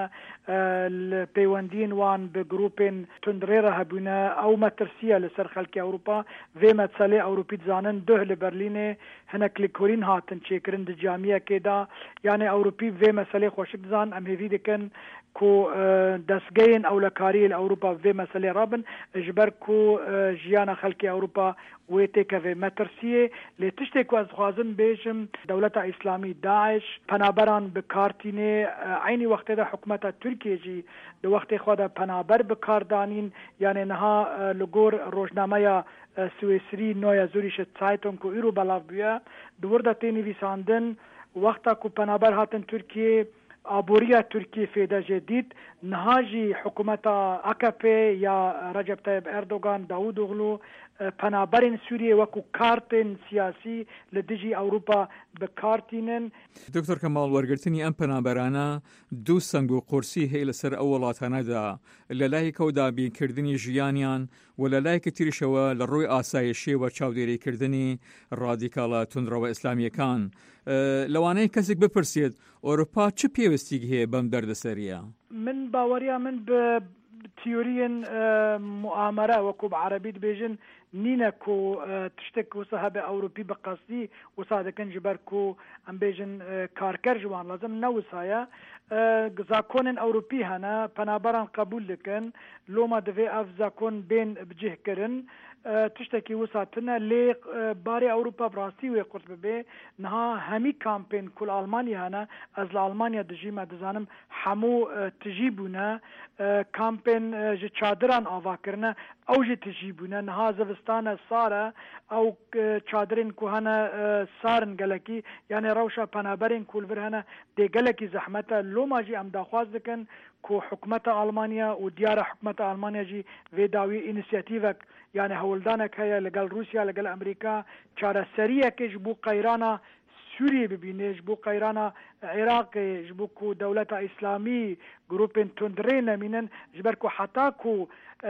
پەیوەندیین وان بە گروپێن توندڕێرە هەبوونە ئەو مەترسیە لەسەر خەڵکی ئەوروپا vê meselê Ewropî dizanin duh li Berlînê hinek li Korîn hatin çêkirin di camiyekê da yani Ewropî vê meselê xweşik dizan em hêvî dikin ku destgehên ewlekariyê li Ewropa vê meselê rabin ji ber ku jiyana xelkê Ewropa wê têkeve metirsiyê lê tiştê ku ez dixwazim bêjim dewleta İslamî Daeş penaberan bi kartînê aynî wextê de hikûmeta Tirkiye jî di wextê xwe de penaber bi kar danîn yani niha li gor rojnameya Swêsrî Neue Zürcher Zeitung ku îro belav bûye di wir de tê nivîsandin wexta ku penaber hatin Tirkiye aboriya Tirkiye fêde jêdît niha jî hikûmeta AKP ya Recep Tayyip Erdogan Davutoglu penaberên Sûriye wekû kartên siyasî li dijî Ewropa bi kartînin. دکتۆر کەماڵ وەرگرتنی ئەم پەنابەرانە دوو سنگ و قورسی هەیە لەسەر ئەو وڵاتانەدا لە لایەکەودا بینکردنی ژیانیان و لە لایەکی تریشەوە لە ڕووی ئاسایشی و چاودێریکردنی ڕادیکاڵە توندڕەوە ئیسلامیەکان لەوانەیە کەسێک بپرسێت ئەوروپا چ پێویستیک هەیە بەم دەردەسەریە؟ من باوەریە من بە تیۆریên muamere wekû bi Erebî dibêjin نينكو تشتك وصهب أوروبي بقصدي وصادكن جبركو أم بيجن كاركر جوان لازم نوصايا زاكون أوروبي هنا پنابران قبول لكن لو ما دفي أف زاكون بين بجه كرن تشتكي وساتنا لي باري أوروبا براسي ويقرط ببي نها همي كامبين كل ألمانيا هنا از ألمانيا دجي ما دزانم حمو تجيبونا كامبين جي چادران آواكرنا او جي تجيبونا نها زفستان سارة او چادرين كو هنا سارن گلكي يعني روشا پنابرين كل ور هنا دي گلكي زحمتا لو ما جي ام داخواز دكن كو حكومة ألمانيا وديار حكومة ألمانيا جي فيداوي انيسياتيفك يعني هولدانك هيا لقل روسيا لقل أمريكا چارة سريع كش بو قيرانا سوريا ببينيش بو قيرانا عراق جبوكو دولة إسلامي جروبين تندرين منن جبركو حتاكو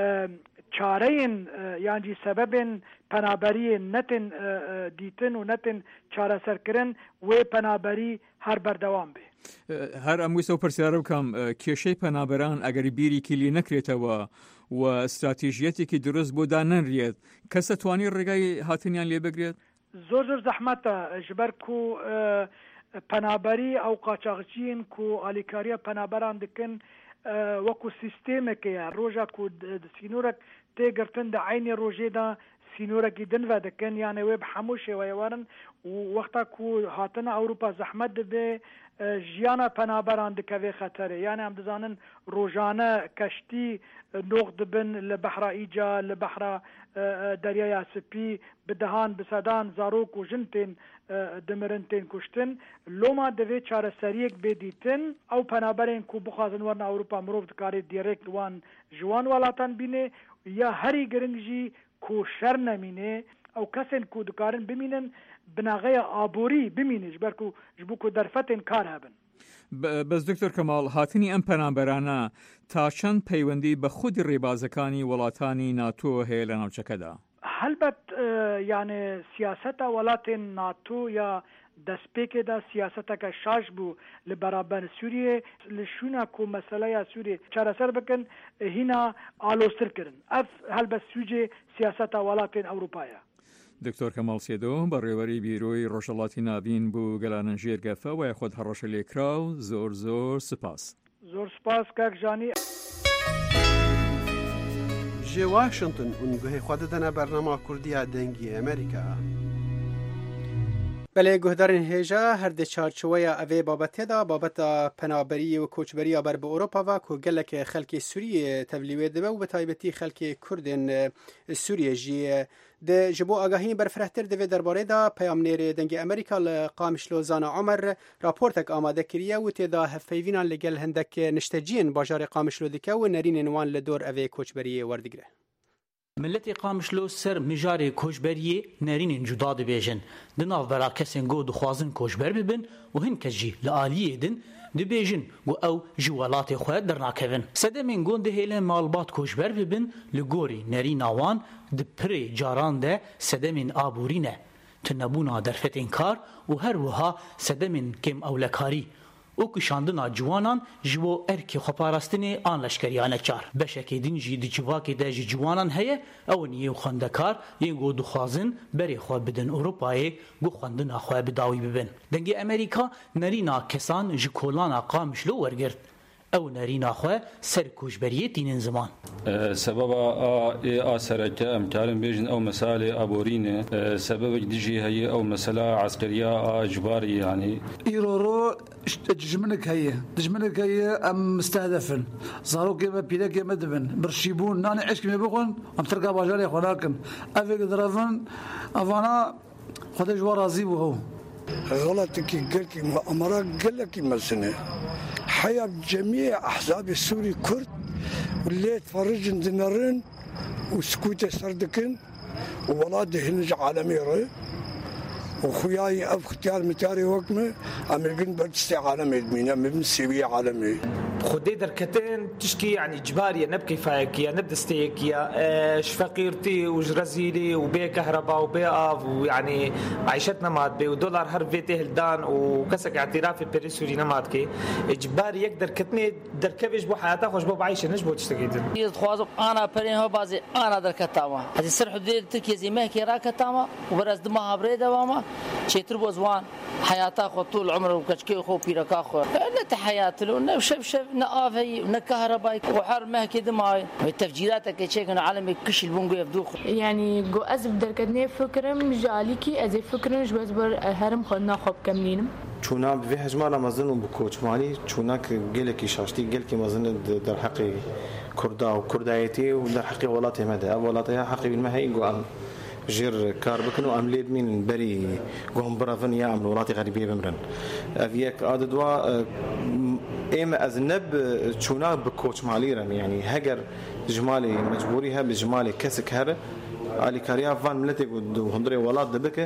چارين يعني سبب پنابري نتن ديتن و نتن چارة سركرن و پنابري هر بردوام بي هر امویسە و پرسیارە بکەم کێشەی پەنابەران ئەگەری بیریکی لی نەکرێتەوە و استراتیژیەتێکی دروست بۆ دانەنرێت کەسە توانی ڕێگای هاتنیان لێ بگرێت زۆر زەحمەتە ژبەرکو پەنابەری ئەو قاچاقچین کو ئالیکاریە پەنابەران دکن وەکو سیستێمێکەیە ڕۆژە کو سینۆرەك تێگرتن دە عینی ڕۆژێدا سینۆرەکی دنڤە دەکەن یانە وێ بە هەموو شێوەیەوەرن وەختا کو هاتنە ئەوروپا زەحمەت دەبێ ژیانە پەنابەران دکەوێ خەتەرێ یانە ئەم دەزانن ڕۆژانە کەشتی نۆغ دبن لە بەحرا ئیجا لە بەحرا دەریای سپی بدەهان بسەدان زارۆک و ژن تێن دمرن تێن کوشتن لۆما دەوێت چارەسەریەک بێدیتن ئەو پەنابەرێن کو بخوازن وەرنە ئەوروپا مرۆڤ دکارێت دیرێکت وان ژوان وڵاتان بینێ یا هەری گرنگژی کو شەر نەمینێ ئەو کەسێن کو دکارن بمینن بناغەیە ئابووری بمینێ ژبەرکو ژبوو کو دەرفەتێن کار هەبن بەس دکتۆر کەماڵ هاتنی ئەم پەنابەرانە تا چەند پەیوەندی بە خودی ڕێبازەکانی وڵاتانی ناتۆ هەیە لە ناوچەکەدا هەلبەت یانێ سیاسەتە وڵاتێن ناتۆ یا دەستپێکێدا سیاسەتەکە شاش بوو لە بەرابەر سووریێ لە شوونە کۆ مەسەلەیە سووریێ چارەسەر بکەن هینا ئالۆسترکردن ئەف هەلبەت سووجێ سیاسەتە وڵاتێن ئەوروپایە دکتۆر کەماڵ سێدۆ بەڕێوەری بیرۆی ڕۆژهەڵاتی ناوین بوو گەلانە ژێرگەفە وای خۆت هەڕەشە لێکراو زۆر سپاس زۆر سپاس کاکژانی ji Washington û guhê xwe didine bernama Kurdiya dengê Amerîka. Belê guhdarên hêja her di çarçoweya evê babetê da babeta penaberiyê û koçberiya ber bi Ewropa ve ku gelekê xelkê Sûriyê tevlî wê dibe û bi taybetî xelkê Kurdên Sûriyê jî ji bo agahiyên berfirehtir divê derbarê da peyamnêrê dengê Amerîka li Qamişlo Zana Amer raportek amade kiriye û têda hevpeyvînan li gel hindek nişteciyên bajarê Qamişlo dike û nêrînên wan li dor evê koçberiyê werdigire. ملتê Qamişlo ser mijarê koçberiyê nêrînên cuda dibêjin. Di navbera kesên got dixwazin koçber bibin û hin kes jî li aliyê din dibêjin got ew ji welatê xwe dernakevin. Sedemên got dihêlin malbat koçber bibin li gorî nêrîna wan di pirê caran de sedemên aborî ne. Tunebûna derfetên kar û her wiha sedemên kêm ewlekarî. û kişandina ciwanan ji bo erkê xweparastinê an leşkeriya neçar. Beşekê din jî di civakê de ji ciwanan heye ew yên xwendekar yên got dixwazin berê xwe bidin Ewropayê got xwendina xwe bi dawî bibin. Dengê Amerîka nerîna kesan ji kolana Qamişlo wergirt. Ew nerîna xwe ser koçberiyê tînin ziman. Sebeba a sereke em karin bêjin ew meselê aborîne sebebek dijî heye ew mesela askeriya a cibarî yanî. îroro dijminik heye. Dijminik heye em mistehedefin. Zarokê me pîrekê me dibin. Birşîbûn nanê eşkê me bixwin em tirka bajarê xwe nakin. Evê gidirevin evana xwedê ji wan razî bû ew. غلطك قلت مؤامرات قلك مسنة حياة جميع أحزاب السوري كرد واللي تفرجن دنرن وسكوت سردكن وولاد هنج عالمي ري وخياي أف اختيار متاري وقمة أمريكان بردستي عالمي دمينا من سيبيا عالمي خدي دركتين تشكي يعني إجبارية نبكي فايكيا نبدستيكيا فقيرتي وجرزيلي وبي كهرباء وبي آف ويعني معيشتنا مات بي ودولار هرفيتي هلدان وكسك اعترافي بريسوري نماتكي إجباري يقدر كتني دركبش بو حياته خوش بو بعيشة نجبو تشتكيدن يتخوازو أنا برين هو بازي أنا دركتاما هذه سرح دير تركيا زي ما كي راكتاما وبرز دمها بريدة واما شيتر بوزوان حياته خو طول عمره وكشكي خو بيركا خو نت حياة له نشف نقافي ونكهرباء وحر ما كده معي والتفجيرات كشيء عالمي كش البونجو يفدوخ يعني جو أزب دركتني فكرم جاليكي أزي فكرنش بس بر هرم خدنا خب كملينم چونا به هجمانا مزن و بکوچمالی چونا گلکی شاشتی گلکی مزن در حق کردا و کردایتی و در حق ولات مده ولات حق المهي جو ام جير كار بكنو أمليد من بري قوم برافن يا أمن ولاتي غريبية بمرن أفيك عددوا إما أذنب شونا بكوتش ماليرن يعني هجر جمالي مجبوريها بجمالي كسك هر علي كاريا فان ملتي وهندري ولات دبكه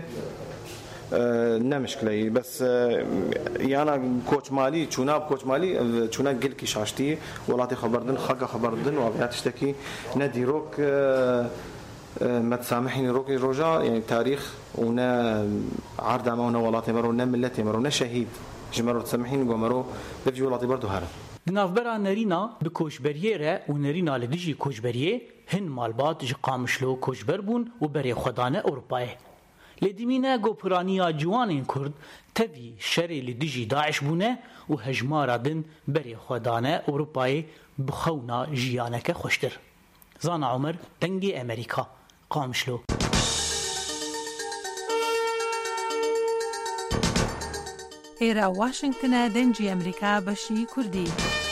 نمشكلة بس يانا كوتش مالي شونا بكوتش مالي شونا قلكي شاشتي ولاتي خبردن خاقة خبردن وأبيات تشتكي ندي روك ما تسامحيني روكي روجا يعني تاريخ ونا عرض عمونا ولاتي مرو نا ملتي مرو نا شهيد جمرو تسامحيني ومرو بفجي ولاتي برضو هرم دنافبرا نرينا بكوشبريره ونرينا لديجي كوشبريه هن مالبات جي قامشلو كوشبر بون وبري خدانه أوروباي لديمينا گوپرانيا جوانين كرد تبي شري لديجي داعش بونه وهجمارا دن بري خدانه أوروباي بخونا جيانك خوشتر زانا عمر دنگي أمريكا قامشلو إيرا واشنطن دنجي أمريكا بشي كردي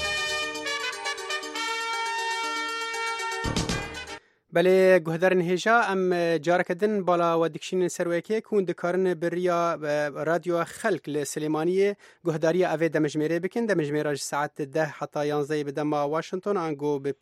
بله گهدارن هجا ام جارکدن بالا و دکشین سرویکی کون دکارن بریا رادیو خلق لسلیمانیه گهداری اوه دمجمیره بکن دمجمیره ساعت 10 حتی 11 بدما واشنطن انگو به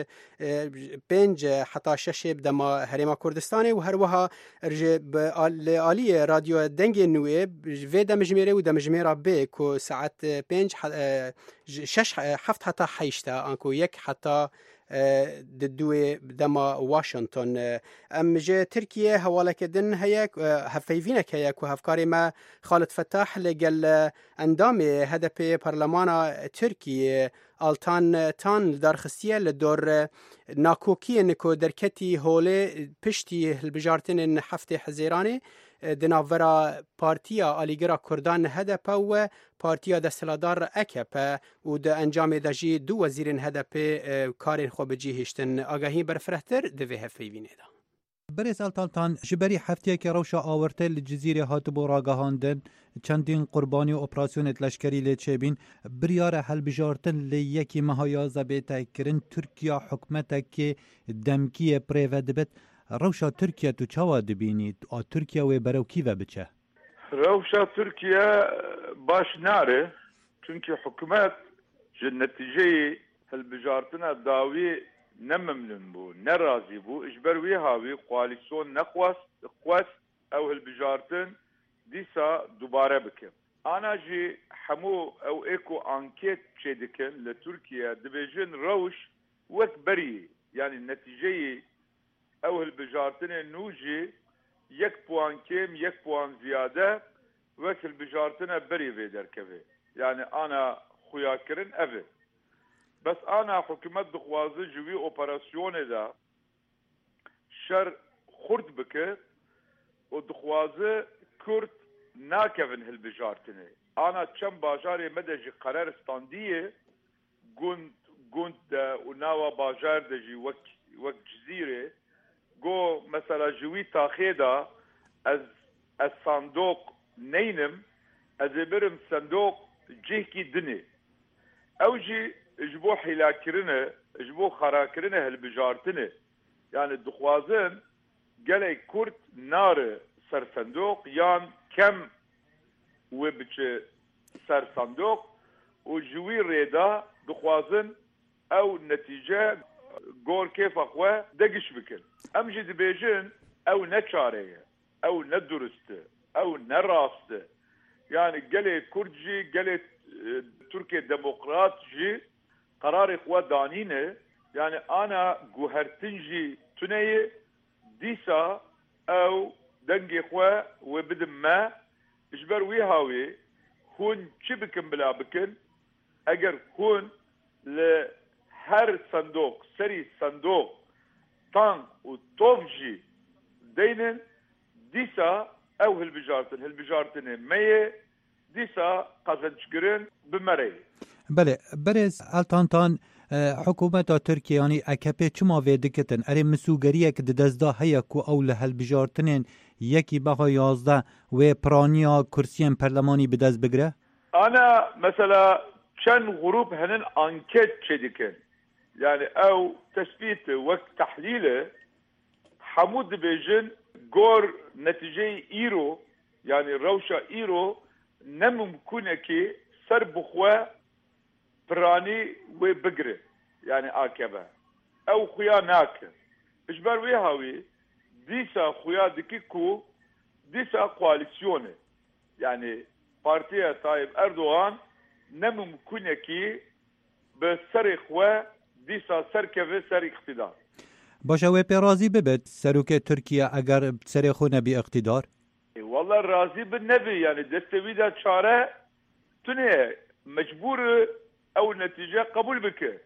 5 حتی 6 بدما هریما کردستانی و هر وها عالی رادیو دنگ نوی و دمجمیره و دمجمیره به کو ساعت 5 6 7 حتی 8 انگو 1 حتی دوی دما واشنطن ام جه ترکیه حواله کردن هيك هفيفينك هيك وهفكاري ما خالد فتاح لقل اندام هدف برلمان تركي التان تان درخستيه لدور ناكوكي نكو دركتي هوله پشتي البجارتن هفته حزيراني دناورا پارتیا آلیگرا کردان هدف و پارتیا دستلادار اکپ و د انجام دجی دو وزیرین هدف کارین خو بجی هشتن آگاهی برفرهتر دوی هفیوینه دا بريس التالتان جبري حفتيك روشا آورته للجزيرة هاتبو راقهاندن چندين قرباني اوپراسيون لشكري لچبين بريار هل بجارتن ليكي مهايا زبيتا كرن تركيا حكمتك دمكية بريفدبت روشا تركيا تو چاوا دبينيد او تركيا و برو كيفا بچه روشا تركيا باش ناره چونكي حكومات جنتيجي هالبجارتنا داوي نممنن بو نرازي بو اجبروي هاوي قواليسيون نقوس او هالبجارتن ديسا دوباره بكم انا جي حمو او ايكو انكيت تشيدكن لتركيا دبيجن روش وكبري يعني النتيجه او هالبجارتن نوجي 1 بوان كم 1 بوان زياده وك البجارتن بري بيدر كفي يعني انا خويا كرن افي بس انا حكومت دخوازي جوي اوبراسيون دا شر خرد بك ودخوازي كرد ناكفن هالبجارتني انا كم باجاري مدجي قرار استانديه قنت وناوا باجار دجي وك جزيره جو مثلا جوي تاخيدا از الصندوق نينم از برم صندوق جيكي دني او جي اجبو حلاكرنا اجبو خراكرنا هالبجارتنا يعني الدخوازن قالي كرت نار سر صندوق يان كم وبچ سر صندوق وجوي ريدا دخوازن او نتيجة قول كيف اخوة دقش بكل امجي دبيجن او نتشاريه او ندرسته او نراسته يعني قالي كردجي قالي تركيا ديمقراط جي قرار خوا دانینه يعني أنا جوهرتنجي تنية ديسا أو دنجي خوا وبدم ما إجبر ويهاوي هون شبكن بلا بكن أجر هون لهر صندوق سري صندوق طان وطوفجي دينن ديسا أو هالبجارتن مية ديسا قازنشگرن بمري بله برز التانتان حکومت ترکیه یعنی اکپه چما ویدکتن اره مسوگریه که دزده هیا کو اول هالبجارتنین یکی بها 11 و پرانیا کرسیم پرلمانی بدز بگره؟ أنا مثلا كان غروب هنن أنكت شديكن يعني أو تثبيت وقت تحليله حمود بيجن جور نتيجة إيرو يعني روشة إيرو نممكن كي سر بخوا براني وبقرة يعني آكبه أو خويا ناك إجبار ويهاوي ديسا خويا دكيكو ديسا كواليسيوني يعني بارتيا طيب أردوغان نممكن كي بسر خوا ديسا سر كفي سر اقتدار باشه و پیرازی ببد سروک ترکیه اگر سر خو نبی اقتدار؟ والله راضي بالنبي يعني دستويدا شاره تنه مجبور او نتيجه قبول بك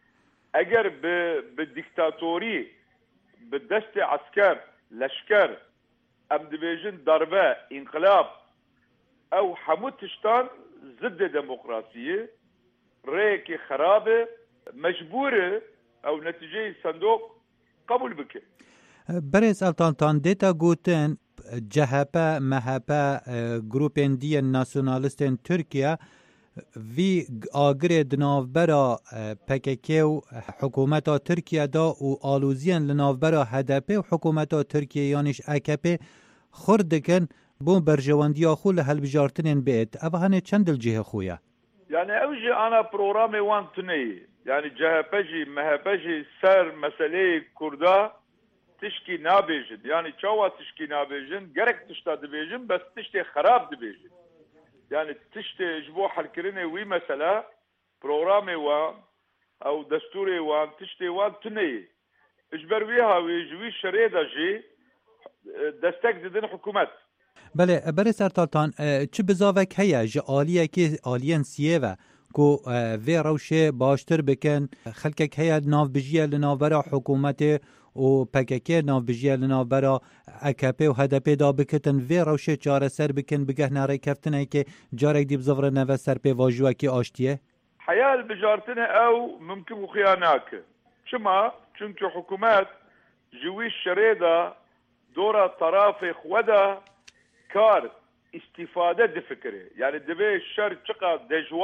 اگر بالديكتاتوري بالدست عسكر لشكر ام دبيجن ضربه انقلاب او حمود تشتان ضد ديمقراطيه ريكي خرابه مجبوره او نتيجه صندوق قبول بك برز التانتان دیتا گوتن جهبه مهبه گروپن دی ناسیونالیستن ترکیه وی آگر دناوبرا پککی و حکومت ترکیه دا و آلوزین لناوبرا هدپه و حکومت ترکیه یانش اکپه خوردکن بون برجواندی خو لهل بجارتنین بیت اوه هنه چند الجهه خویا يعني اوجي انا بروغرامي وان تني يعني جهبجي مهبجي سر مسألة كردا تشكي نابيجن يعني چاوا تشكي نابيجن gerek تشتا دبيجن بس تشتي خراب دبيجن يعني تشتي جبو حركريني وي مسألة بروغرامي وان او دستوري وان تشتي وان تني اجبر ويها ويجوي شريدة جي دستك ددن حكومت بله بره سرطالتان چه بزاوک هیا جه آلیه که آلیان سیه و کو وی روشه باشتر بکن خلکک هیا ناو بجیه لناورا حکومت و پککه ناو بجیه لناورا اکپه و هدپه دا بکتن وی روشه چاره سر بکن بگه ناره کفتنه که جارک دیب زفر نوه سر پی واجوه که آشتیه حيال بجارتنه او ممكن وخياناك شما چونك حكومات جوي الشريدة دورة طرافي خودا كار استفادة دفكري يعني دبي الشر چقا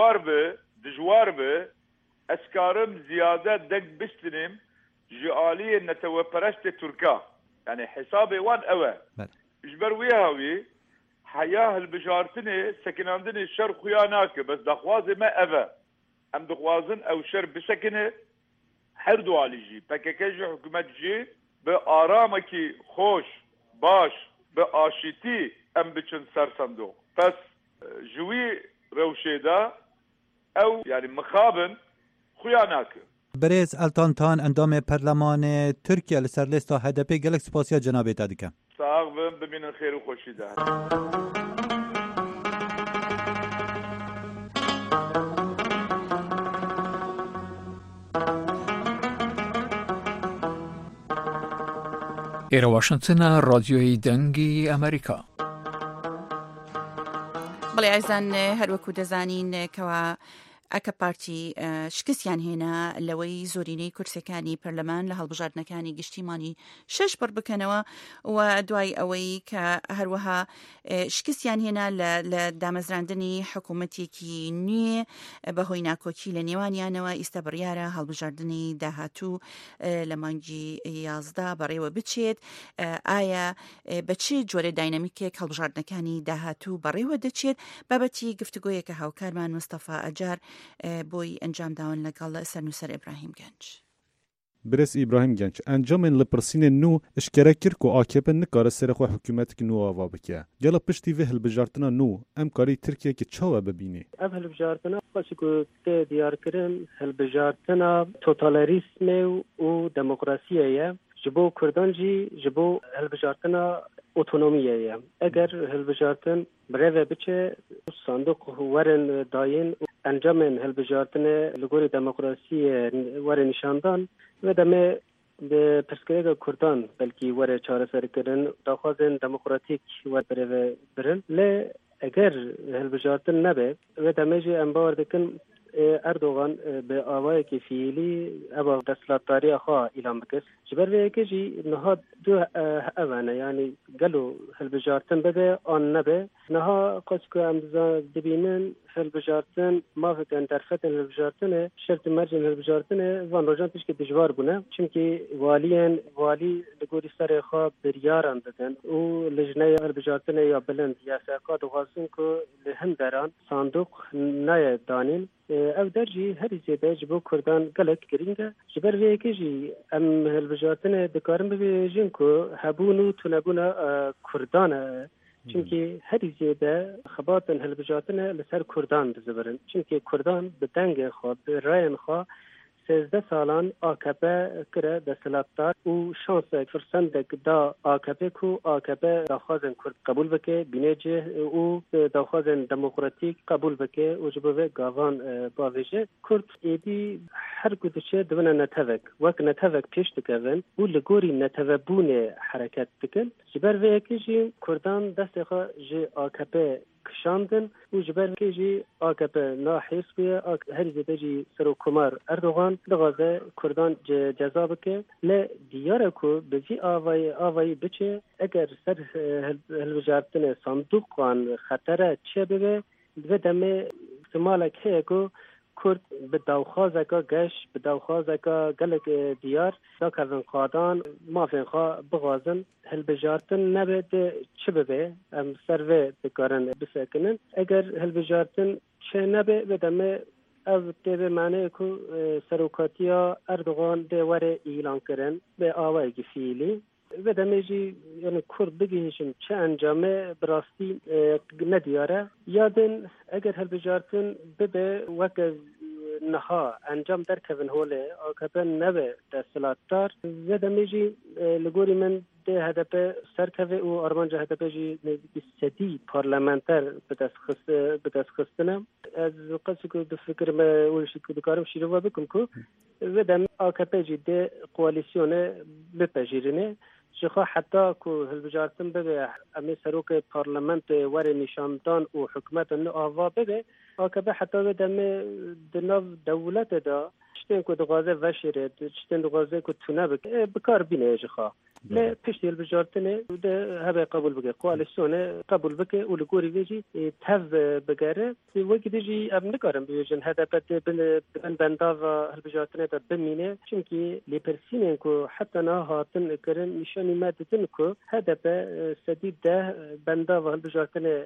دجوار به اسكارم زيادة دق بستنم جعالية نتوى برشت تركا يعني حسابي وان اوه اجبر ويهاوي حياه البجارتنه سكناندني الشر خياناك بس دخوازي ما اوه ام دخوازن او شر بسكنه هر دو عليجي پککجی حکومت جي بآرامكي خوش باش بآشتي ام بچن سر صندوق بس جوي روشيدا او يعني مخابن خياناك برز التانتان اندام پرلمان ترکیه لسر لیستا هدپی گلک سپاسیا جنابه تا دیکم ساغ بمین خیر و خوشی ده ایرا واشنطن رادیوی دنگی امریکا بەڵێ ئایزان هەروەکو دەزانین کەوا ئەکە پارتی شکستیان هێنا لەوەی زۆرینەی کورسەکانی پەرلەمان لە هەڵبژاردنەکانی گشتیمانی 6 پڕ بکەنەوە و دوای ئەوەی کە هەروەها شکستیان هێنا لە دامەزراندنی حکوومەتێکی نوێ بەهۆی ناکۆکی لە نێوانیانەوە ئیستا بڕیارە هەڵبژاردننی داهاتوو لە مانگی 11 بەڕێوە بچێت ئایا بە چ جۆرە داینەمیکێک هەڵبژاردنەکانی داهاتوو بەڕێوە دەچێت بابەتی گفتوگۆیەکە هاوکارمان مستەفا ئەجار بۆی ئەنجام داون لەگەڵ سەرنووسەر ئیبراهیم گەنج برس ابراهیم گنج انجام لپرسین نو اشکره کرد که آکپ نکاره سر خو حکومت که نو آوا بکه گلا پشتی و هلبجارتنا نو ام کاری ترکیه که چاوه ببینه ام هلبجارتنا باشه که ته دیار کرن هلبجارتنا توتالیسم و دموکراسیه جبو کردان جی جبو هلبجارتنا اتونومیه اگر هلبجارتن برای بچه صندوق ورن داین انجام هلبجارتن لگوری دموکراسی ور نشاندان و دمه به پرسکریگ کردان بلکی ور چاره سر کردن داخوازن دموکراتیک ور برن لی اگر هلبجارتن نبه و دمه جی انبار دکن اردوغان به آوای که فیلی ابا دستلاتاری خواه اعلام بکس جبر وی که جی نها دو اوانه یعنی گلو هلبجارتن بده آن نبه نها قصد که امزا دبینن هلبجارتن ما فکرن طرفتن هلبجارتن شرط مرجن هلبجارتن وان روژان پیش که دجوار بونه چونکه والی لگوری سر خواه بریاران دادن و لجنه هلبجارتن یا بلند یا ساقات وغاسن که لهم دران صندوق نای دانین او درجی هری زیده جبو کردان گلک گرینگه جبر وی که جی ام هلبجارتن دکارم ببیجن که هبونو تنبونا کردان چونکه هری زیده خباتن هلبجارتن لسر کردان بزبرن چونکه کردان به دنگ خواه به راین خواه 13 سالان آکپه کره دستلاتدار و شانس فرسندک دا آکپه کو آکپه داخوازن کرد قبول بکه بینیجه و داخوازن دموکراتیک قبول بکه و جبوه گاوان باویجه کرد ایدی هر کدشه دونا نتوک وک نتوک پیش دکوین و لگوری نتوبون حرکت دکن جبر ویکی جی کردان دست خواه جی آکپه کشاندن و جبر که جی آکپه ناحیس بیه هر زیده جی سرو کمار اردوغان دغازه کردان جزا بکه لی دیاره که بزی آوایی بچه اگر سر هلوجارتن صندوقان خطره چه ببه و دمه احتماله که کرد به داوخوازه که گش به داوخوازه که گلک دیار دا کردن قادان مافین خواه بغازن هلبجارتن نبه چه ببه ام سروه بکارن بسکنن اگر هلبجارتن چه نبه بدمه او تیبه معنی که سروکاتیا اردوغان دیوار ایلان کرن به آوائی فیلی و دمیجی یعنی کرد بگیشن چه انجامه براستی ندیاره یادن اگر هلبجارتن بده وقت نها انجام در کون هوله آکپن نبه دستلاتدار و دمیجی لگوری من ده هدف سرکوه و آرمانجا هدف جی سدی پارلمانتر بدست خستنم از قصد که دو فکر ما ویشید که دکارم شیروا بکم که و دم آکپه جی ده قوالیسیونه بپجیرنه شخوا حتی که هلبجارتن ببه امی سروک پارلمانت ور نشاندان و حکمت نو آوا ببه آکپه حتی بدم دناو دولت دا چتن که دغازه وشیره چتن دغازه که تونه بکار بینه شخوا لا پشتی هلبجارتنه ده هبه قبول بکه قوالیسیونه قبول بکه و لگوری ویجی تف بگره وکی دیجی اب نکارم بیوجن هدفت بندا و هلبجارتنه دا بمینه چونکی لیپرسینه که حتی نا هاتن کرن نشانی مادتن که هدف سدید ده بندا و هلبجارتنه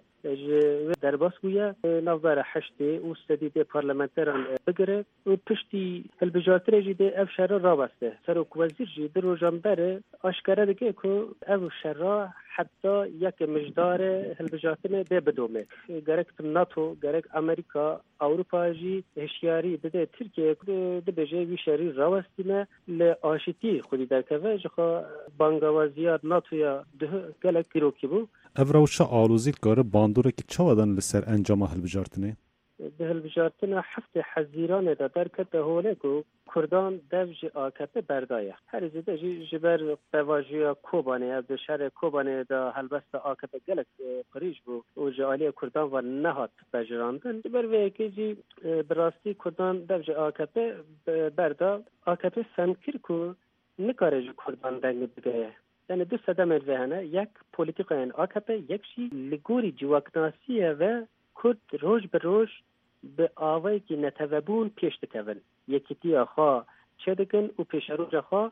درباس گویا نوبر حشته و سدید پارلمانتران بگره و پشتی هلبجارتنه جیده اف شهر را بسته سروک وزیر جیده رو جنبره اشکره دیگه که او شرا حتی یک مجدار هلبجارتنه ده بدومه گرک ناتو گرک امریکا اروپا جی هشیاری بده ترکیه ده بجه وی شری راوستینه لآشتی خودی در که جخوا بانگوازیات ناتو یا ده گلک پیروکی بو افروشا آلوزیل کاره باندوره که چه ودن لسر انجام هلبجارتنه؟ به هلبجارتن هفته حزیران دا درکت هوله که کردان دوج آکپه بردایه هر زیده جبر بواجی کوبانه از شهر کوبانه دا هلبست آکپه گلک قریش بو و جالی کردان و نهات بجراندن جبر وی که جی براستی کردان دوج آکپه بردا آکپه فهمکر که نکاره کردان دنگ بگه یعنی دو صدم الوهنه یک پولیتیقین آکپه یک شی لگوری جواکناسیه و کرد روز به روز به آوایی که نتوبون پیش دکون یکیتی آخوا چه دکن و پیش روز آخوا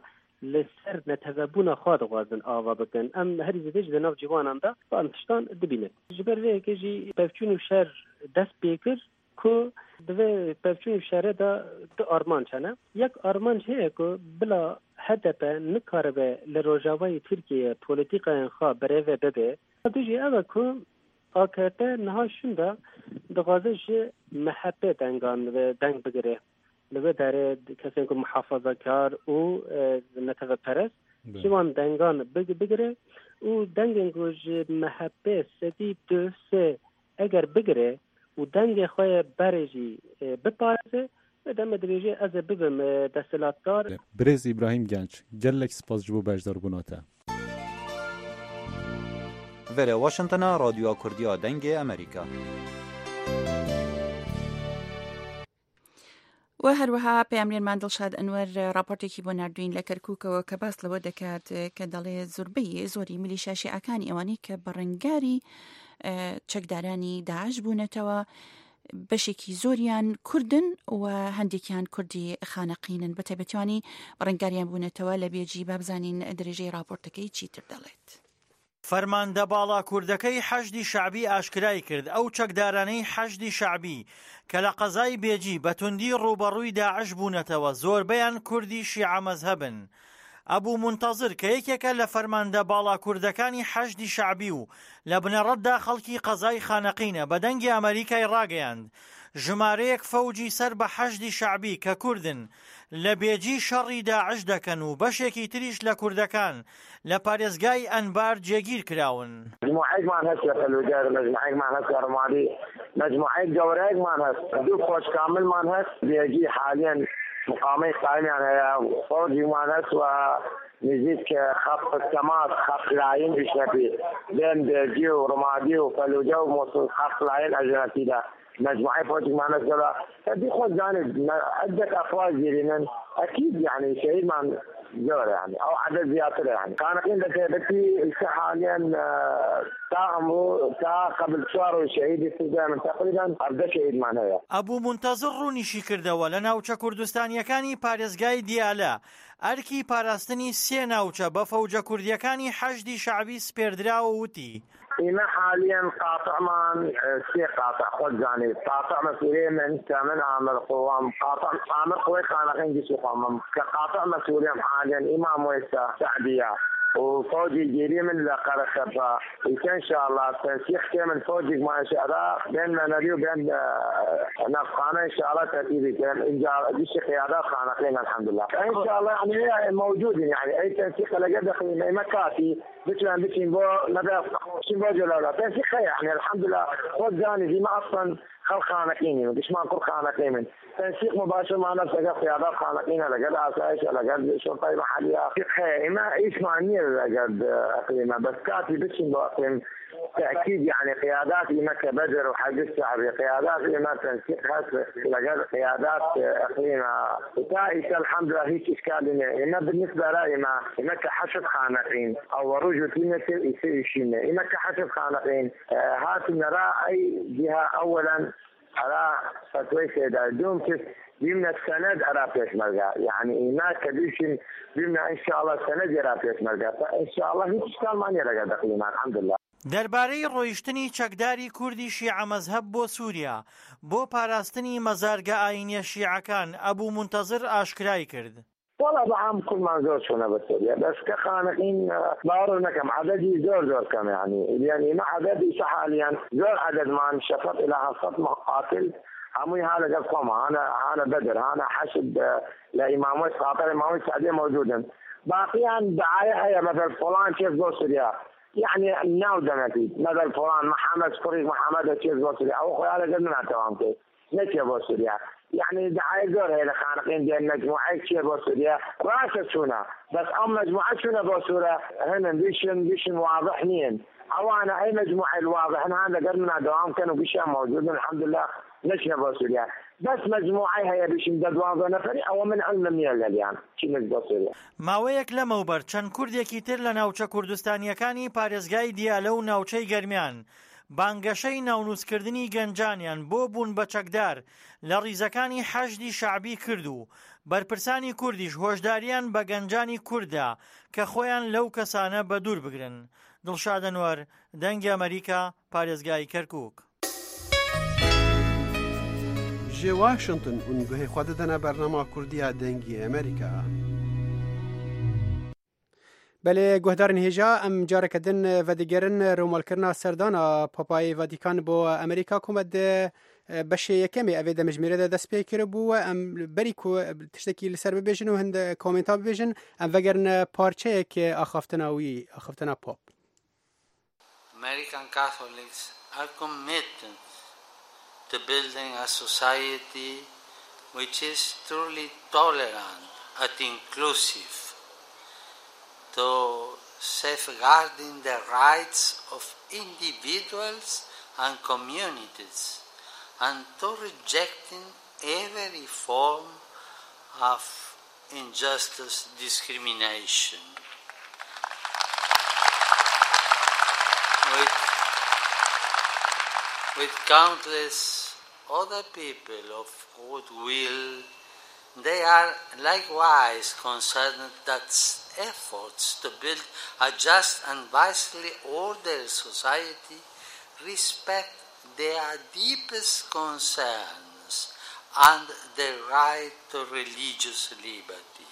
لسر نتوبون آخوا دغازن آوا بکن ام هری زیده جدناف جوانم دا با امتشتان دبینه جبر وی که جی بفچون و شر دست بیکر کو دوی پفچون شهر دا دو آرمان چنه یک آرمان هه که بلا هدف نکاره لروجاوی ترکیه پولیتیک انخا بره ببه دوجی اوه که آکرده نها شنده دغازش محبه دنگان و دنگ بگیره لبه داره کسی که محافظه کار او نتوه پرست شوان دنگان بگیره او دنگنگوش محبه سدی دو سه اگر بگیره و دنگ خواه برجی بپارزه دم دریجه از ببم دستلاتدار برز ابراهیم گنج گلک سپاس جبو بجدار بوناته وره واشنطن رادیو کردیا دنگ امریکا و هەروەها پەیامێرمان دڵشاد ئەنوەر راپۆرتێکی بۆ نردوین لە کەرکووکەوە کە باس لەوە دەکات کە دەڵێ زۆربەی زۆری میلیشیا شیعەکانی ئەوانەی کە بەڕێنگاری چەکدارانی داعش بوونەتەوە بەشێکی زۆریان کوردن و هەندێکیان کوردی خانەقینن بە تایبەتیوانی بەڕێنگاریان بوونەتەوە لە بێجی بابزانین درێژەی راپۆرتەکەی چیتر دەڵێت. فەرماندە باڵا کوردەکەی حەشدی شعبی ئاشکرای کرد ئەو چەکدارانەی حەشدی شعبی کە لە قەزای بێجی بە توندی ڕوبەڕووی داعش بوونەتەوە زۆربەیان کوردی شیعە مەزهەبن. ئەبوو منتەزر کە یەکێکە لە فەرماندە باڵا کوردەکانی حەشدی شعبی و لە بنەڕەتدا خەڵکی قەزای خانەقینە بە دەنگی ئەمریکای ڕاگەیاند ژمارەیەک فەوجی سەر بە حەشدی شعبی کە کوردن لە بێجی شەڕی داعش دەکەن و بەشێکی تریش لە کوردەکان لە پارێزگای ئەنبار جێگیر کراون. مجموعەیەکمان هەست لە فەلوجەر، مجموعەیەکمان هەست لە ڕۆمالی، مجموعەیەک گەورەیەکمان هەست، دوو کۆچ کاملمان هەست بێجی حالیان مقامەی قایمیان هەیە فەوجیمان هەست و نزیک خط تماس خط لاین بشنبی بین بێجی و ڕۆمالی و فەلوجە و موسڵ خط لاین ئەژنەتیدا مجموعة فوجي معنا الزرع بيخوض جانب عدة أفراد زيرين أكيد يعني شيء ما زور يعني أو عدد زيادة يعني كان عند بتي حاليا تا قبل شهر والشهيد يستجاب من تقريبا 10 شهيد معنا. أبو منتظر رونیشی کردەوە لە ناوچە کوردستانیەکانی پارێزگای دیالە ئەرکی پاراستنی سێ ناوچە بە فەوجە کوردیەکانی حەشدی شعبی سپێردراوە وتی إنا حاليا قاطع من سي قاطع خود جانب قاطع مسؤولية من عامل قوام قاطع عامل قوي خانقين جسو قوام كقاطع مسؤولية حاليا إمام ويسا سعدية وفوجي جيري من لقرة خبا إن شاء الله تنسيخ من فوجي ما شاء الله بين مناري وبين نفقانا إن شاء الله تأتيبي كان إنجا ديش قيادات خانقين الحمد لله إن شاء الله يعني موجودين يعني أي تنسيخ لقد دخلين مكاتي بتلان بو نبقى بو جلالة تنسيخ يعني الحمد لله خود جاني ما أصلا خلق خانقيني مش ما نقول خانقين تنسيق مباشر مع نفسك قيادات خانقين لقد آسايش لقد شرطة محلية فقه ما إيش معنيه لقد أقليمة بس كاتي بشن بأقليم تأكيد يعني قيادات إما كبدر وحق الشعبي قيادات إما تنسيق هس لقد قيادات أقليمة وتائسة الحمد لله هيك إشكال إما بالنسبة لها إما كحشد خانقين أو رجل فينا يصير إما كحشد خانقين هات نرى أي جهة أولا على فتوى سيدة دوم بيمنا السند أرى فيش مرقى يعني ما كبيرشين بيمنا إن شاء الله السند يرى فيش مرقى فإن شاء الله هيك إشكال ما نرى دقيقا الحمد لله. دەربارەی ڕۆیشتنی چەکداری کوردی شیعە مەزهەب بۆ سووریا بۆ پاراستنی مەزارگە ئاینیە شیعەکان ئەبوو منتەزر ئاشکرای کرد. والله بعام كل منظور شونا بسوريا بس كخانقين بارو نكم عددي زور كم يعني ما عددي حاليا زور عدد ما انشفت الى هالصف مقاتل عمي هذا قصهم انا بدر انا حشد لامام قاطر امام السعوديه موجودا باقيا دعايه هي مثل فلان شيخ بوسوريا يعني ناودنتي مثل فلان محمد فريق محمد شيخ بوسوريا او اخويا هذا قدنا تمامتي ليش يا بوسوريا يعني دعاية زور هي لخانقين دي مجموعة شيء بوسوريا راسة شونا بس أم مجموعة شونا بوسوريا هنا بيشن واضح نين أوانا أي مجموعة الواضح هذا قدنا دوام كانوا بيشان موجودين الحمد لله نشنا بوسوريا بس مجموعة هي بيشن دادوان نفري أو من علم ميال اليان شنو بوسوريا ماوەیەک لەمەوبەر چەند کوردێکی تر لە ناوچە کوردستانیەکانی پارێزگای دیالە و ناوچەی گەرمیان بانگەشەی ناونووسکردنی گەنجانیان بۆ بوون بە چەکدار لە ڕیزەکانی حەشدی شعبی کرد و بەرپرسانی کوردیش هۆشداریان بە گەنجانی کووردا کە خۆیان لەو کەسانە بە دوور بگرن. دڵشاد ئەنوەر دەنگی ئەمریکا پارێزگای کەرکووک. ji Washington û guhê xwe didine bernama Kurdiya dengî Amerîka. Belê guhdarên hêja em careke din vedigerin romalkirina serdana Papayê Vatikan bo Amerîka ku me de beşê yekemê evê de mijmêre de dest pê kiribû em berî ku tiştekî li ser bibêjin û hin de komenta bibêjin em vegerin parçeyekê axaftina wî axaftina Pop. American Catholics are committed to building a society which is truly tolerant and inclusive, to safeguarding the rights of individuals and communities, and to rejecting every form of injustice, discrimination. With countless other people of goodwill, they are likewise concerned that efforts to build a just and wisely ordered society respect their deepest concerns and the right to religious liberty.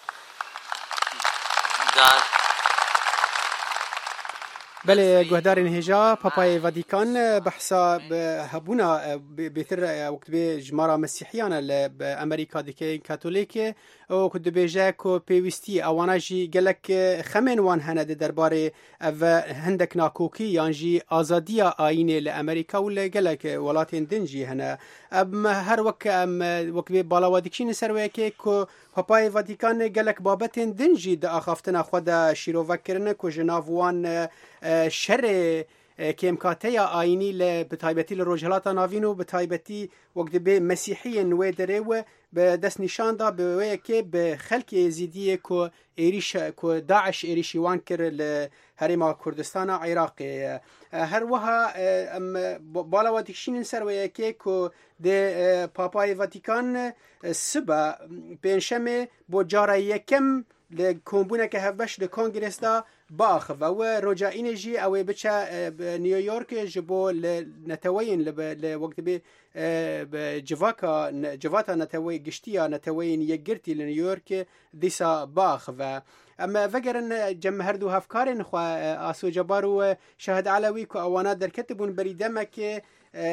بله گهدارین هجا پاپای واتیکان بحثا هبونا بهتر وقت به جمارا مسیحیان لامریکا دکی کاتولیک او کد بیجا کو پیوستی اواناجی گلک خمن وان هنده درباره و هندک ناکوکی یانجی آزادی آینه لامریکا ول گلک ولاتین دنجی هنا ام هر وقت به بالاوادیکشین سروی که کو پاپای واتیکان گلک بابتین دنجی د اخافتنا خود شیرو وکرنه کو جناوان شر کمکاتی آینی لبتایبتی لروجهلاتا ناوینو بتایبتی وقت به مسیحی نوی دره و به دست نشان دا به وی که به خلق یزیدی کو ایریش کو داعش ایریشیوان کر لحرم کردستان عراق هر وها بالا واتیکشین سر وی که کو د پاپای واتیکان سبا پنجشنبه بو جاره یکم لکومبونه که هفبش لکنگرس دا باخ و رجائین جی اوی بچه نیویورک جبو نتوین لوقت به جواتا نتوی گشتیا نتوین یگرتی لنیویورک دیسا باخ و اما فقرن جم هردو هفکارن خو آسو جبارو شهد علوی که اوانات در کتبون بریدمک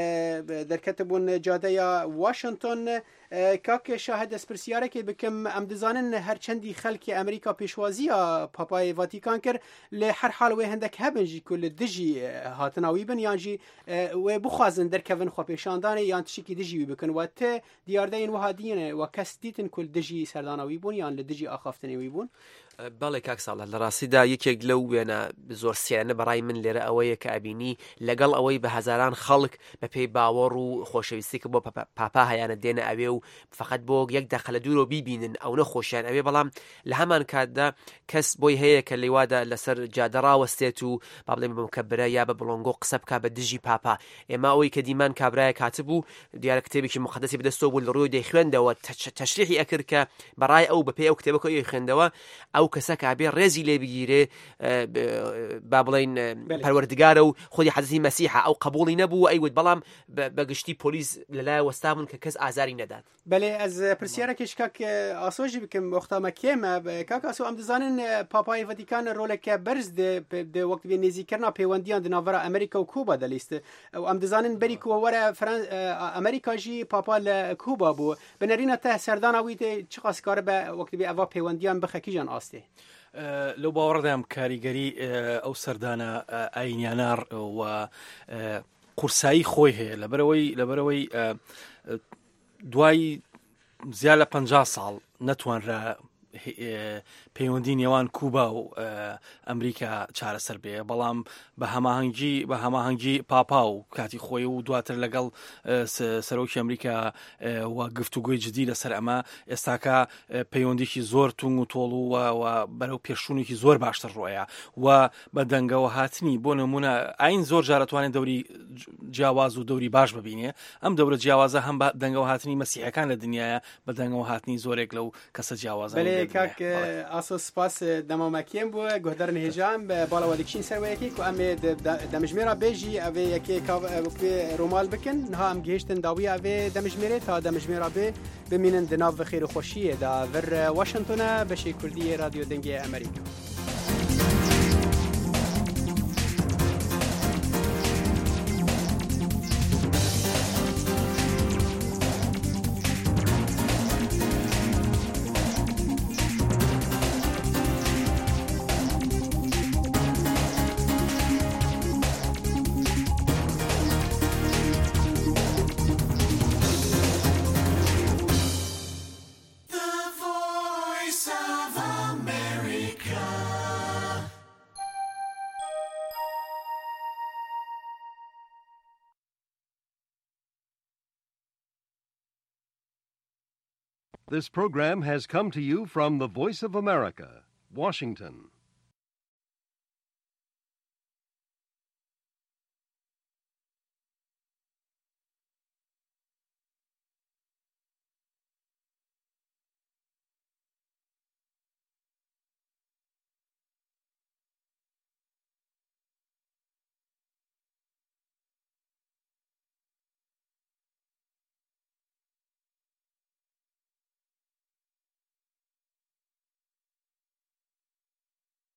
در کتبون جاده واشنطن که شاهد اسپرسیاره که بکم امدزانن هر چندی خلق امریکا پیشوازی پاپای واتیکان کر لحر حال و هندک هبنجی کل دجی هاتناوی بن یانجی و بخوازن در کون خو پیشاندانه یان تشکی دجی بکن و ت دیاردین وهادین و کس دیتن کل دجی سرداناوی بون یان لدجی آخافتنی بون بەڵێ کاک ساڵە لە ڕاستیدا یەکێک لەو وێنە زۆر سیانە بەڕای من لێرە ئەوەیە کە ئەبینی لەگەڵ ئەوەی بە هەزاران خەڵک بە پێی باوەڕ و خۆشەویستی کە بۆ پاپا هەیانە دێنە ئەوێ و فقط بۆ یەک دەخەلە دوورۆ بیبینن ئەو نەخۆشیان ئەوێ بەڵام لە هەمان کاتدا کەس بۆی هەیە کە لێوادا لەسەر جادە ڕاوەستێت و با بڵێم بە مکەبرە یا بە بڵۆنگۆ قسە بکا بە دژی پاپا ئێمە ئەوەی کە دیمان کابرایە کاتبوو دیارە کتێبێکی مقدسی بەدەستەوە بوو لە ڕووی دەیخوێندەوە تەشریحی ئەکرد کە بەڕای ئەو بە پێی ئەو کتێبەکە خوێندەوە ئەو کەسە کابێ ڕێزی لێ بگیرێ با بڵێن پەروەردگارە و خۆی حەزەتی مەسیحە ئەو قبوڵی نەبوو ئەیوت بەڵام بەگشتی پۆلیس لەلای وەستابوون کە کەس ئازاری نەدات. بەڵێ ئەز پرسیارێکیش کاک ئاسۆژی بکەم وەختامە کێمە کاک ئاسۆ ئەم دەزانن پاپای ڤەتیکان ڕۆلێکە بەرز وەقت بێ نێزیکردنا پەیوەندیان دناڤەرە ئەمریکا و کوبا دەلیست ئەم دەزانن بەری کووەوەرە ئەمریکاژی پاپا لە کوبا بوو بنەرینە تە سەرداناوی چ قاسکارە بە وەقت بێ ئەوا پەیوەندیان بخەکیژان ئاستێ لەو باوەڕدام کاریگەری ئەو سەردانە ئاینیانار و قورسایی خۆی هەیە لەبەرەوەی دوای زیاد لە 50 ساڵ نەتوانرا پەیوەندی نێوان کوبا و ئەمریکا چارەسەر بێ بەڵام بە هەماهەنگی پاپا و کاتی خۆی و دواتر لەگەڵ سەرۆکی ئەمریکا و گفتوگوی جدی لەسەر ئەمە ئێستاکە پەیوەندێکی زۆر تونگ و تۆڵ و بەرەو پێشوونێکی زۆر باشتر ڕۆیە و بە دەنگەوە هاتنی بۆ نمونە ئاین زۆر جارەتوانێت دەوری جیاواز و دەوری باش ببینێ ئەم دەورە جیاوازە هەم بە دەنگەوە هاتنی مەسیحەکان لە دنیاە بە دەنگەوە هاتنی زۆرێک لەو کەسە جیاوازە کاک اساس سپاس دمامکیم بو گهدرن هجام بالا ودکشین سرویکی کو ام دمجمرا بیجی اوی یکی رومال بکن نه ام گهشتن داوی اوی دمجمره تا دمجمرا بمینن دناو خیر و خوشیه دا ور واشنطن بشی کردی رادیو دنگی امریکا. This program has come to you from the Voice of America, Washington.